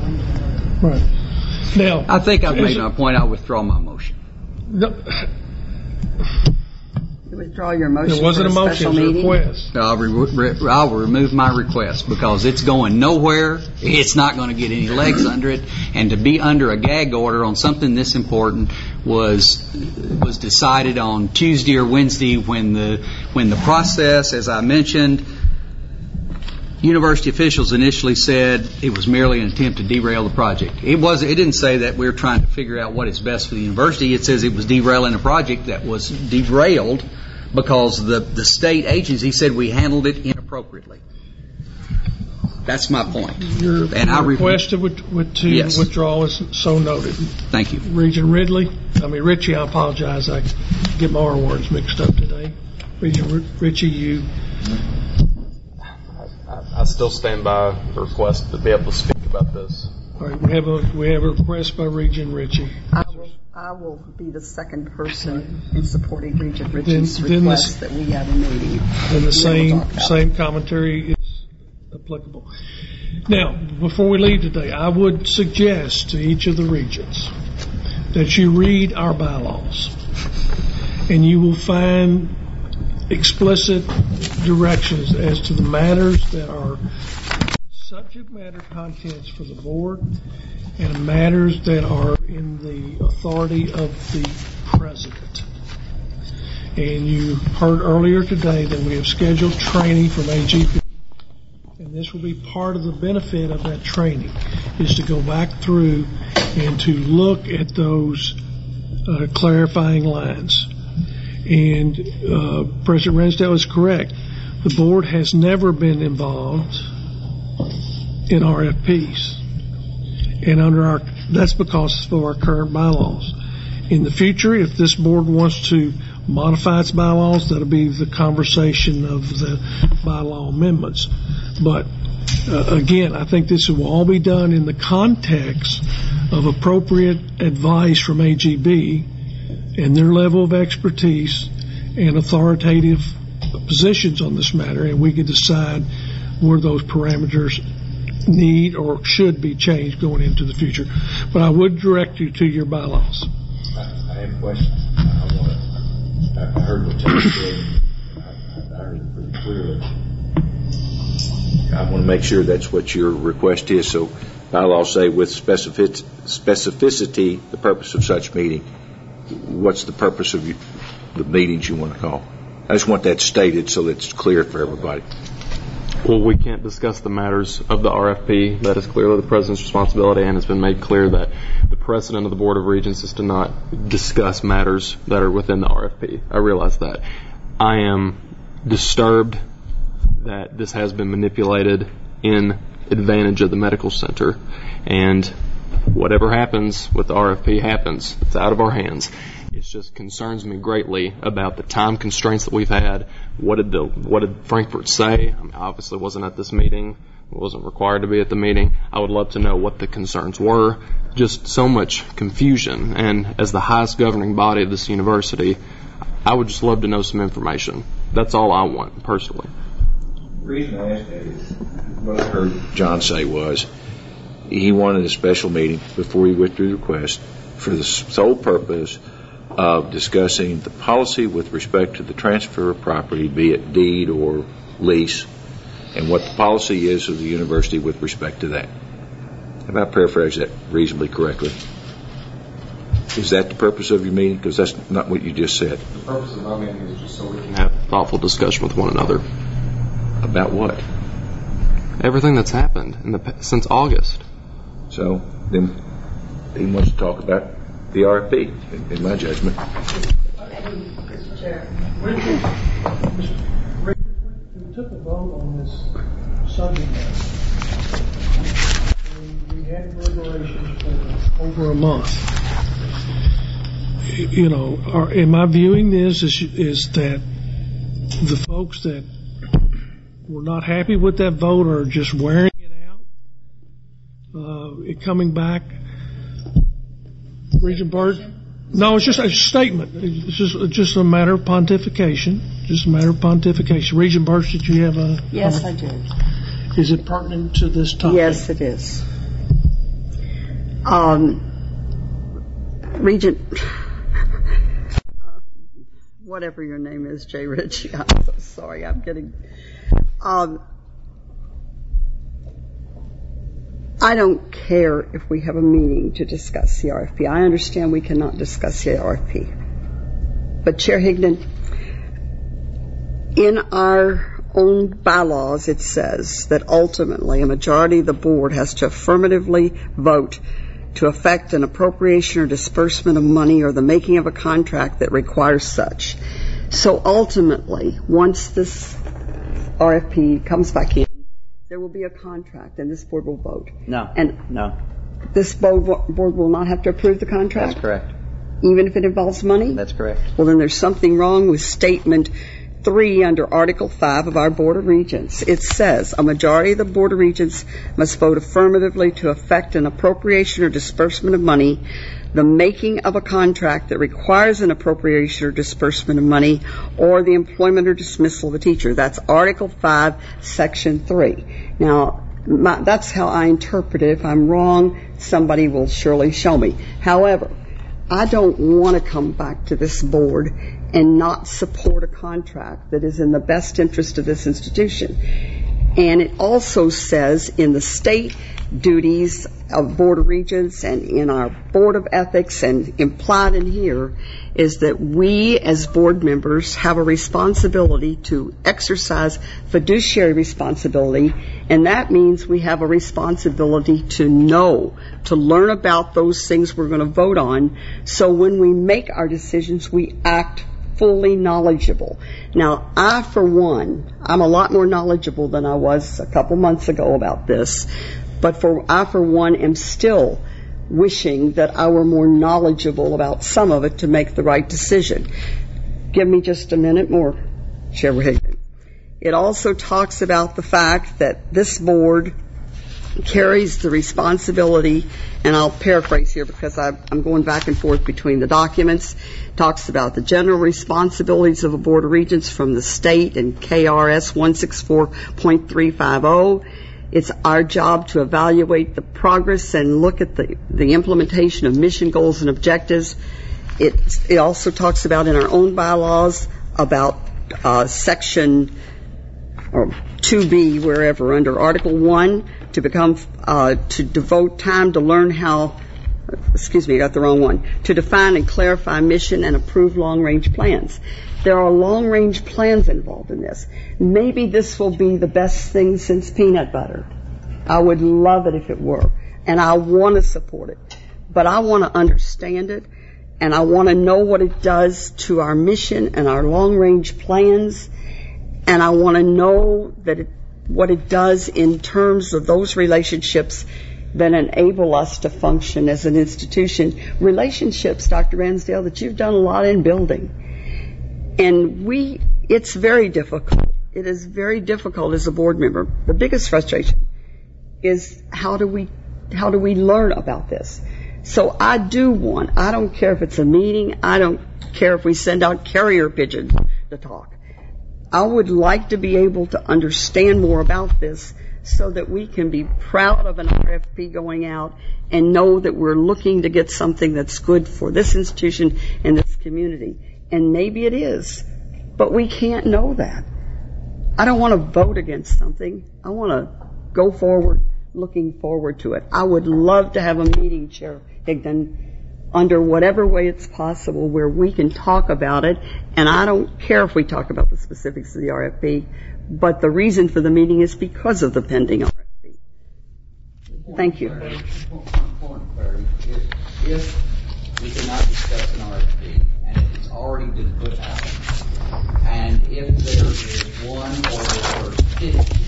Right. Now, I think I've made my point. I'll withdraw my motion. No, You withdraw your motion. There wasn't a for motion, special it was a meeting? request. I'll remove my request because it's going nowhere. It's not going to get any legs under it. And to be under a gag order on something this important was decided on Tuesday or Wednesday when the process, as I mentioned, university officials initially said it was merely an attempt to derail the project. It didn't say that we're trying to figure out what is best for the university. It says it was derailing a project that was derailed because the state agency said we handled it inappropriately. That's my point. Your request to withdraw is so noted. Thank you. Regent Ritchie, I apologize. I get my words mixed up today. Regent Ritchie, you... I still stand by the request to be able to speak about this. All right, we have a request by Regent Ritchie. I will be the second person in supporting Regent Ritchie's request that we have a meeting. Then the same commentary is applicable. Now, before we leave today, I would suggest to each of the regents that you read our bylaws, and you will find explicit directions as to the matters that are subject matter contents for the board and matters that are in the authority of the president. And you heard earlier today that we have scheduled training from AGP, and this will be part of the benefit of that training, is to go back through and to look at those clarifying lines. And President Ransdell is correct. The board has never been involved in RFPs, and that's because of our current bylaws. In the future, if this board wants to modify its bylaws, that'll be the conversation of the bylaw amendments. But again, I think this will all be done in the context of appropriate advice from AGB and their level of expertise and authoritative positions on this matter, and we can decide where those parameters need or should be changed going into the future. But I would direct you to your bylaws. I have a question. I heard what Tom said. I heard it pretty clearly. I want to make sure that's what your request is. So bylaws say with specificity the purpose of such meeting. What's the purpose of the meetings you want to call? I just want that stated so that it's clear for everybody. Well, we can't discuss the matters of the RFP. That is clearly the President's responsibility, and it's been made clear that the precedent of the Board of Regents is to not discuss matters that are within the RFP. I realize that. I am disturbed that this has been manipulated in advantage of the medical center, and whatever happens with the RFP happens. It's out of our hands. It just concerns me greatly about the time constraints that we've had. What did Frankfurt say? I mean, obviously wasn't at this meeting. Wasn't required to be at the meeting. I would love to know what the concerns were. Just so much confusion. And as the highest governing body of this university, I would just love to know some information. That's all I want, personally. The reason I asked that is what I heard John say was he wanted a special meeting before he withdrew the request for the sole purpose of discussing the policy with respect to the transfer of property, be it deed or lease, and what the policy is of the university with respect to that. Have I paraphrased that reasonably correctly? Is that the purpose of your meeting? Because that's not what you just said. The purpose of my meeting is just so we can have thoughtful discussion with one another. About what? Everything that's happened since August. So then he wants to talk about the RFP, in my judgment. Mr. Chair. Richard, we took a vote on this subject matter. We had deliberations for over a month. You know, am I viewing this is that the folks that were not happy with that vote are just wearing it out? It coming back? Regent Byrd? No, it's just a statement. It's just a matter of pontification. Just a matter of pontification. Regent Byrd, did you have a Yes, comment? I did. Is it pertinent to this topic? Yes, it is. Regent, whatever your name is, Jay Ritchie. I'm so sorry. I'm getting. I don't care if we have a meeting to discuss the RFP. I understand we cannot discuss the RFP. But Chair Higdon, in our own bylaws, it says that ultimately a majority of the board has to affirmatively vote to effect an appropriation or disbursement of money or the making of a contract that requires such. So ultimately, once this RFP comes back in, there will be a contract, and this board will vote. No. This board will not have to approve the contract? That's correct. Even if it involves money? That's correct. Well, then there's something wrong with Statement 3 under Article 5 of our Board of Regents. It says, a majority of the Board of Regents must vote affirmatively to effect an appropriation or disbursement of money, the making of a contract that requires an appropriation or disbursement of money, or the employment or dismissal of a teacher. That's Article 5, Section 3. Now, that's how I interpret it. If I'm wrong, somebody will surely show me. However, I don't want to come back to this board and not support a contract that is in the best interest of this institution. And it also says in the state duties of Board of Regents and in our Board of Ethics, and implied in here is that we as board members have a responsibility to exercise fiduciary responsibility, and that means we have a responsibility to know, to learn about those things we're going to vote on, so when we make our decisions, we act fully knowledgeable. Now, I, for one, I'm a lot more knowledgeable than I was a couple months ago about this, but I, for one, am still wishing that I were more knowledgeable about some of it to make the right decision. Give me just a minute more, Chair Higdon. It also talks about the fact that this board carries the responsibility, and I'll paraphrase here because I'm going back and forth between the documents, talks about the general responsibilities of a Board of Regents from the state and KRS 164.350. It's our job to evaluate the progress and look at the implementation of mission goals and objectives. It also talks about in our own bylaws about section or 2B, wherever, under Article 1, to devote time to learn how, I got the wrong one, to define and clarify mission and approve long-range plans. There are long-range plans involved in this. Maybe this will be the best thing since peanut butter. I would love it if it were, and I want to support it. But I want to understand it, and I want to know what it does to our mission and our long-range plans, and I want to know what it does in terms of those relationships that enable us to function as an institution. Relationships, Dr. Ransdale, that you've done a lot in building. And it's very difficult. It is very difficult as a board member. The biggest frustration is how do we learn about this? So I don't care if it's a meeting, I don't care if we send out carrier pigeons to talk. I would like to be able to understand more about this so that we can be proud of an RFP going out and know that we're looking to get something that's good for this institution and this community. And maybe it is, but we can't know that. I don't want to vote against something. I want to go forward, looking forward to it. I would love to have a meeting, Chair Higdon, under whatever way it's possible where we can talk about it. And I don't care if we talk about the specifics of the RFP, but the reason for the meeting is because of the pending RFP. Thank you. If we cannot discuss an RFP and it's already been put out, and if there is one or 50,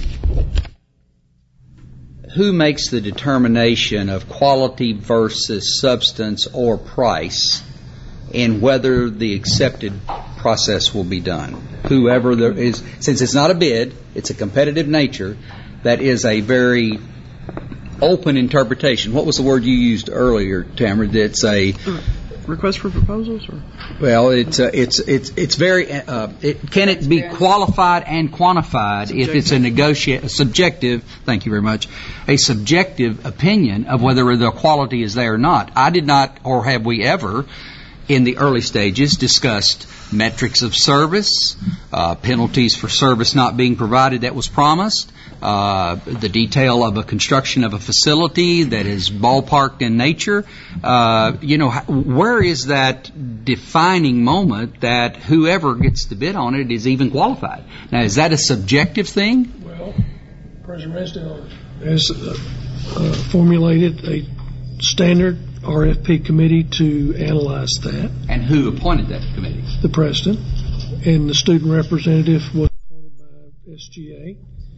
who makes the determination of quality versus substance or price and whether the accepted process will be done? Whoever there is, since it's not a bid, it's a competitive nature, that is a very open interpretation. What was the word you used earlier, Tamara? That's a request for proposals, or? Well, it's very. Can it be qualified and quantified subjective. If it's a subjective? Thank you very much. A subjective opinion of whether the quality is there or not. I did not, or have we ever, in the early stages, discussed metrics of service, penalties for service not being provided that was promised, the detail of a construction of a facility that is ballparked in nature. Where is that defining moment that whoever gets the bid on it is even qualified? Now, is that a subjective thing? Well, President Ransdell has formulated a standard RFP committee to analyze that. And who appointed that committee? The president, and the student representative was appointed by SGA.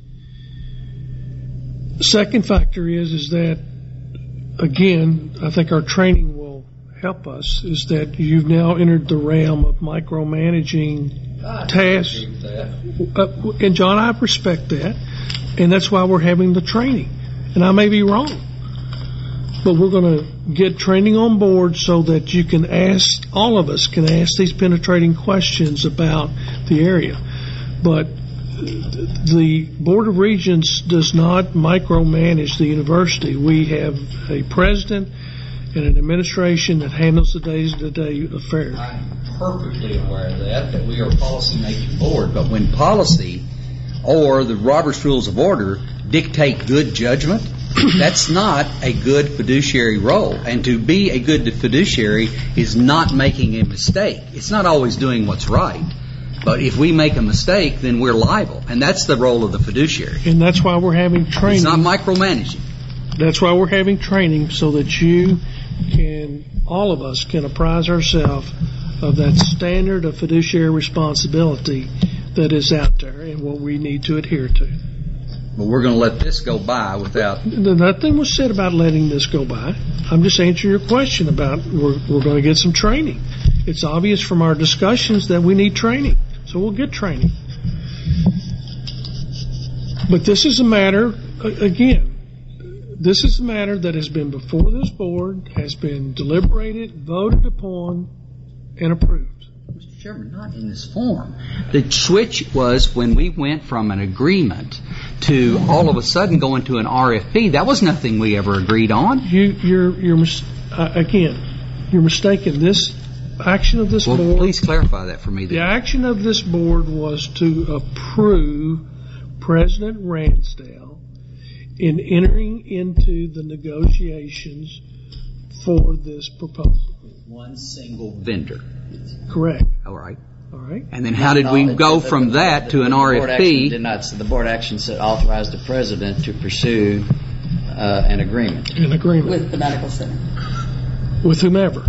The second factor is that, again, I think our training will help us, is that you've now entered the realm of micromanaging tasks. And John, I respect that, and that's why we're having the training. And I may be wrong, but we're going to get training on board so that you can ask, all of us can ask these penetrating questions about the area. But the Board of Regents does not micromanage the university. We have a president and an administration that handles the day-to-day affairs. I'm perfectly aware of that we are a policy-making board, but when policy or the Robert's Rules of Order dictate good judgment, that's not a good fiduciary role. And to be a good fiduciary is not making a mistake. It's not always doing what's right. But if we make a mistake, then we're liable. And that's the role of the fiduciary. And that's why we're having training. It's not micromanaging. That's why we're having training, so that you can, all of us, can apprise ourselves of that standard of fiduciary responsibility that is out there and what we need to adhere to. But we're going to let this go by without... Nothing was said about letting this go by. I'm just answering your question about we're going to get some training. It's obvious from our discussions that we need training, so we'll get training. But this is a matter, again, this is a matter that has been before this board, has been deliberated, voted upon, and approved. Mr. Chairman, not in this form. The switch was when we went from an agreement to all of a sudden going to an RFP. That was nothing we ever agreed on. You're mistaken. This action of this board... Well, please clarify that for me. The action of this board was to approve President Ransdell in entering into the negotiations for this proposal. One single vendor. Correct. All right. All right. And then how did we go from that to an RFP? The board action said authorized the president to pursue an agreement. An agreement. With the medical center. With whomever.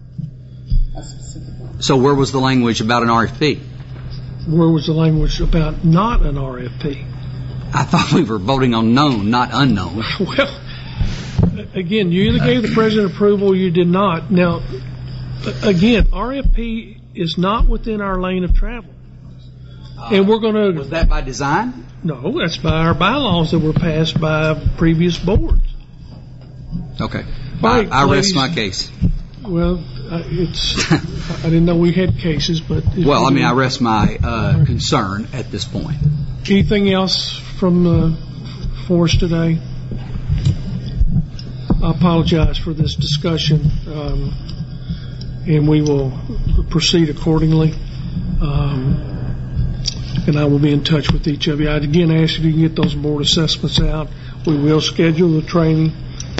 So where was the language about an RFP? Where was the language about not an RFP? I thought we were voting on known, not unknown. Well, again, you either gave the president approval or you did not. Now, again, RFP is not within our lane of travel. And we're going to... Was that by design? No, that's by our bylaws that were passed by previous boards. Okay. Right, I rest my case. Well, I didn't know we had cases, but... Well, I rest my concern at this point. Anything else from for us today? I apologize for this discussion, and we will proceed accordingly. And I will be in touch with each of you. I'd again ask if you can get those board assessments out. We will schedule the training.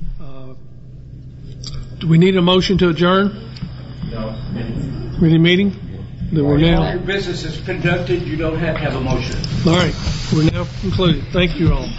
Do we need a motion to adjourn? No. Meeting? Then we're now. All your business is conducted. You don't have to have a motion. All right. We're now concluded. Thank you all.